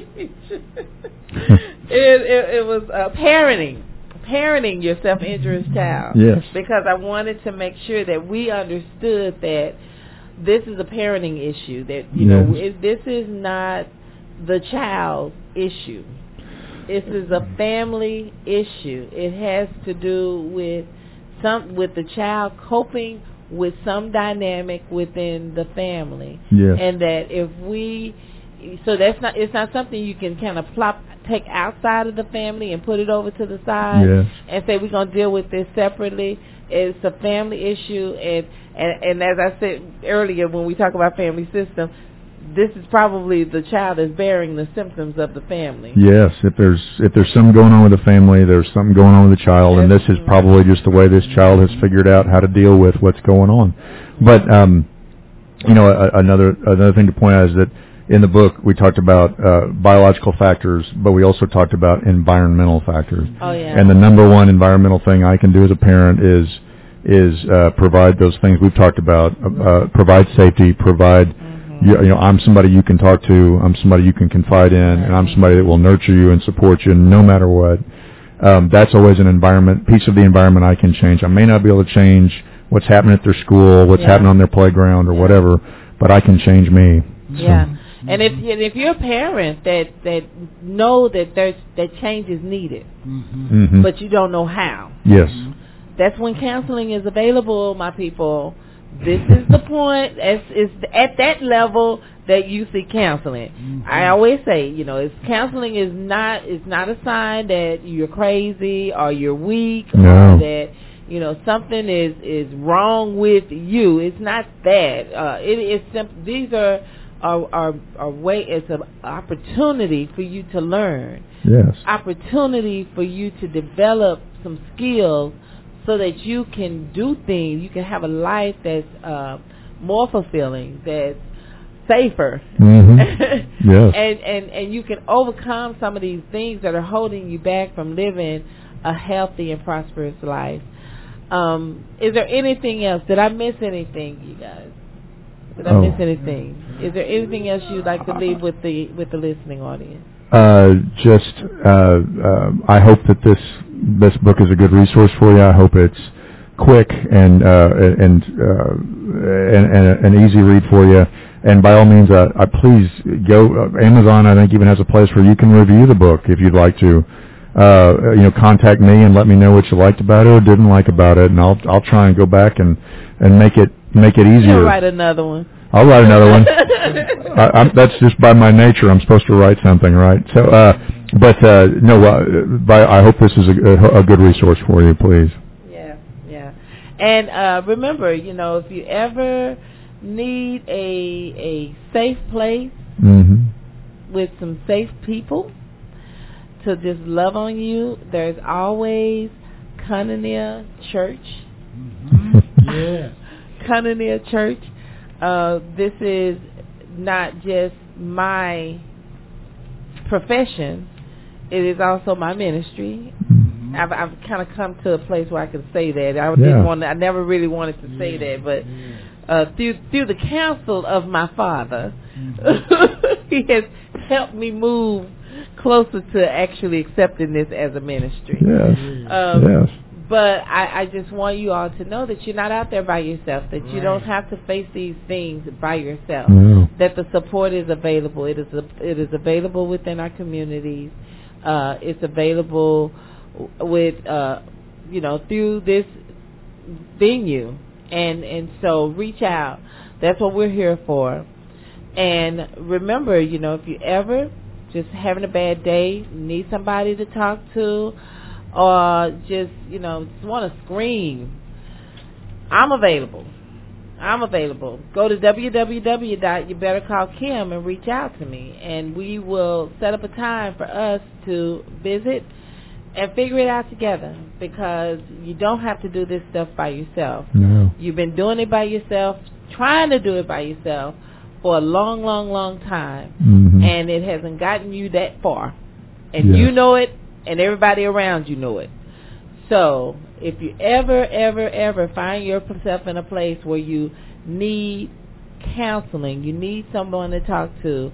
It was parenting your self-injurious child. Yes. Because I wanted to make sure that we understood that this is a parenting issue. That this is not the child's issue. This is a family issue. It has to do with the child coping with some dynamic within the family. Yes. And that it's not something you can kind of take outside of the family and put it over to the side and say we're going to deal with this separately. It's a family issue, and as I said earlier when we talk about family system, this is probably the child is bearing the symptoms of the family. Yes, if there's something going on with the family, there's something going on with the child, and this is probably just the way this child has figured out how to deal with what's going on. But another thing to point out is that in the book we talked about biological factors, but we also talked about environmental factors. Oh yeah. And the number one environmental thing I can do as a parent is provide those things we've talked about. Provide safety. Provide. I'm somebody you can talk to. I'm somebody you can confide in, and I'm somebody that will nurture you and support you no matter what. That's always an piece of the environment I can change. I may not be able to change what's happening at their school, what's happening on their playground or whatever, but I can change me. Yeah. And if you're a parent that know that that change is needed, but you don't know how. Yes. That's when counseling is available, my people. This is the point. It's at that level that you see counseling. I always say, counseling is not a sign that you're crazy or you're weak or that something is wrong with you. It's not that. It is simple. These are way. It's an opportunity for you to learn. Yes. Opportunity for you to develop some skills, so that you can do things, you can have a life that's more fulfilling, that's safer. Yes. And you can overcome some of these things that are holding you back from living a healthy and prosperous life. Is there anything else? Did I miss anything, you guys? Did I miss anything? Is there anything else you'd like to leave with the listening audience? I hope that this book is a good resource for you. I hope it's quick and an easy read for you. And by all means, please go. Amazon, I think, even has a place where you can review the book if you'd like to. Contact me and let me know what you liked about it or didn't like about it, and I'll try and go back and make it easier. You'll write another one. I'll write another one. That's just by my nature. I'm supposed to write something, right? So, I hope this is a good resource for you, please. Yeah. And remember, if you ever need a safe place with some safe people to just love on you, there's always Koinonia Church. Yeah. Koinonia Church. This is not just my profession, it is also my ministry. I've kind of come to a place where I can say that. I never really wanted to say that, but through the counsel of my father, he has helped me move closer to actually accepting this as a ministry. Yes. Yes. But I just want you all to know that you're not out there by yourself, that you don't have to face these things by yourself, that the support is available. It is available within our communities. It's available with, through this venue. And so reach out. That's what we're here for. And remember, if you ever just having a bad day, need somebody to talk to, or just want to scream, I'm available. Go to www.youbettercallkim and reach out to me, and we will set up a time for us to visit and figure it out together, because you don't have to do this stuff by yourself. No. You've been doing it by yourself, trying to do it by yourself for a long, long, long time, and it hasn't gotten you that far. And you know it, and everybody around you know it. So if you ever find yourself in a place where you need counseling, you need someone to talk to,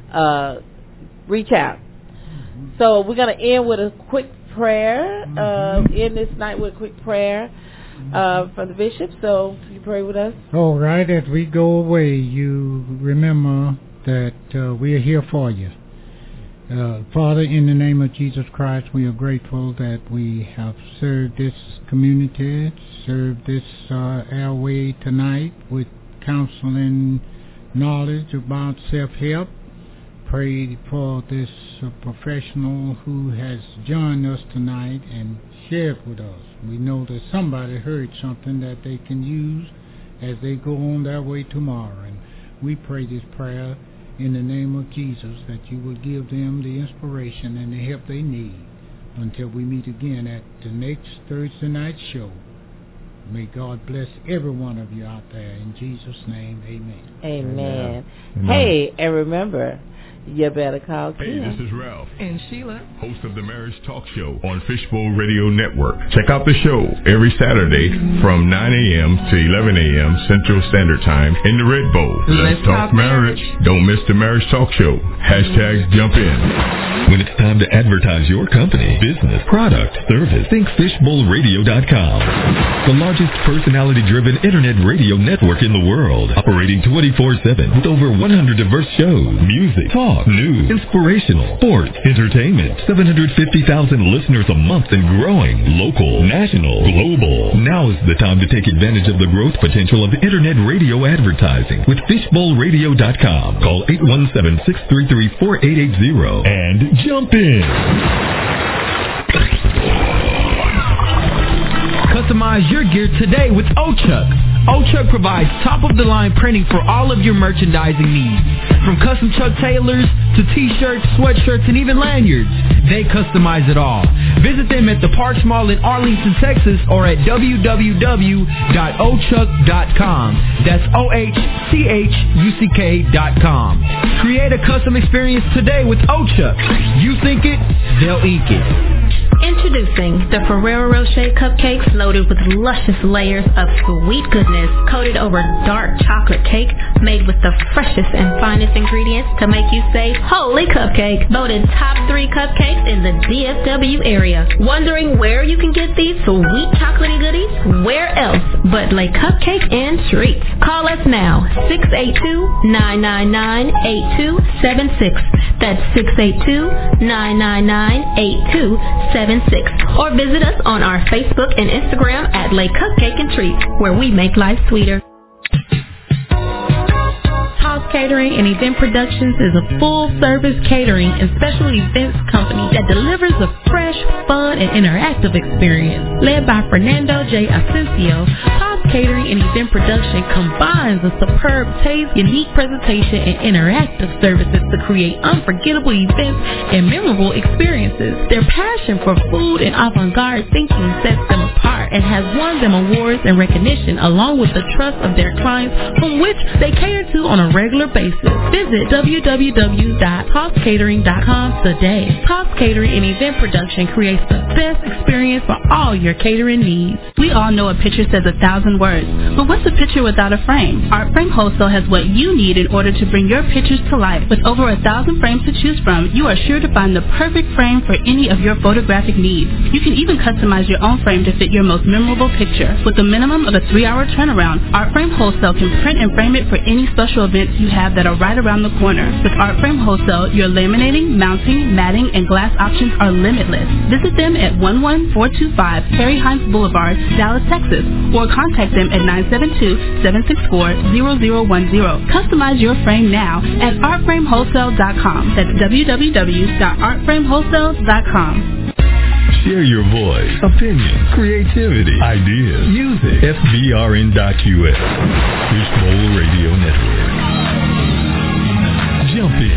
reach out. So we're going to end with a quick prayer, end this night with a quick prayer from the bishop. So you pray with us. All right, as we go away, you remember that we are here for you. Father, in the name of Jesus Christ, we are grateful that we have served this community, served this airway tonight with counseling, knowledge about self-help. Pray for this professional who has joined us tonight and shared with us. We know that somebody heard something that they can use as they go on their way tomorrow. And we pray this prayer in the name of Jesus, that you will give them the inspiration and the help they need until we meet again at the next Thursday night show. May God bless every one of you out there. In Jesus' name, amen. Amen. Hey, and remember, you better call Kim. Hey, this is Ralph. And Sheila. Host of the Marriage Talk Show on Fishbowl Radio Network. Check out the show every Saturday from 9 a.m. to 11 a.m. Central Standard Time in the Red Bowl. Let's talk marriage. Don't miss the Marriage Talk Show. Hashtag jump in. When it's time to advertise your company, business, product, service, think fishbowlradio.com. The largest personality-driven internet radio network in the world, operating 24/7 with over 100 diverse shows, music, talk, news, inspirational, sports, entertainment, 750,000 listeners a month and growing, local, national, global. Now is the time to take advantage of the growth potential of internet radio advertising with fishbowlradio.com. Call 817-633-4880 and jump in. Customize your gear today with Ochuck. Ochuck provides top-of-the-line printing for all of your merchandising needs. From custom Chuck tailors to t-shirts, sweatshirts, and even lanyards, they customize it all. Visit them at the Parks Mall in Arlington, Texas, or at www.ochuck.com. That's OHCHUCK.com. Create a custom experience today with Ochuck. You think it, they'll ink it. Introducing the Ferrero Rocher cupcakes loaded with luscious layers of sweet goodness, coated over dark chocolate cake, made with the freshest and finest ingredients to make you say, holy cupcake. Voted top 3 cupcakes in the DFW area. Wondering where you can get these sweet chocolatey goodies? Where else but Le Cupcake and Treats? Call us now, 682-999-8276. That's 682-999-8276. Or visit us on our Facebook and Instagram at Le Cupcake and Treats, where we make life sweeter. House Catering and Event Productions is a full-service catering and special events company that delivers a fresh, fun, and interactive experience. Led by Fernando J. Asensio, House Catering and Event Production combines a superb taste, unique presentation, and interactive services to create unforgettable events and memorable experiences. Their passion for food and avant-garde thinking sets them apart. are and has won them awards and recognition along with the trust of their clients whom which they cater to on a regular basis. Visit www.tosscatering.com today. Toss Catering and Event Production creates the best experience for all your catering needs. We all know a picture says 1,000 words, but what's a picture without a frame? Art Frame Wholesale has what you need in order to bring your pictures to life. With over 1,000 frames to choose from, you are sure to find the perfect frame for any of your photographic needs. You can even customize your own frame to fit your most memorable picture. With a minimum of a 3-hour turnaround, Art Frame Wholesale can print and frame it for any special events you have that are right around the corner. With Art Frame Wholesale, your laminating, mounting, matting, and glass options are limitless. Visit them at 11425 Harry Hines Boulevard, Dallas, Texas, or contact them at 972-764-0010. Customize your frame now at artframewholesale.com. That's www.artframewholesale.com. Share your voice, opinion, creativity, ideas, music. FBRN.QS, Fishbowl Radio Network. Jump in.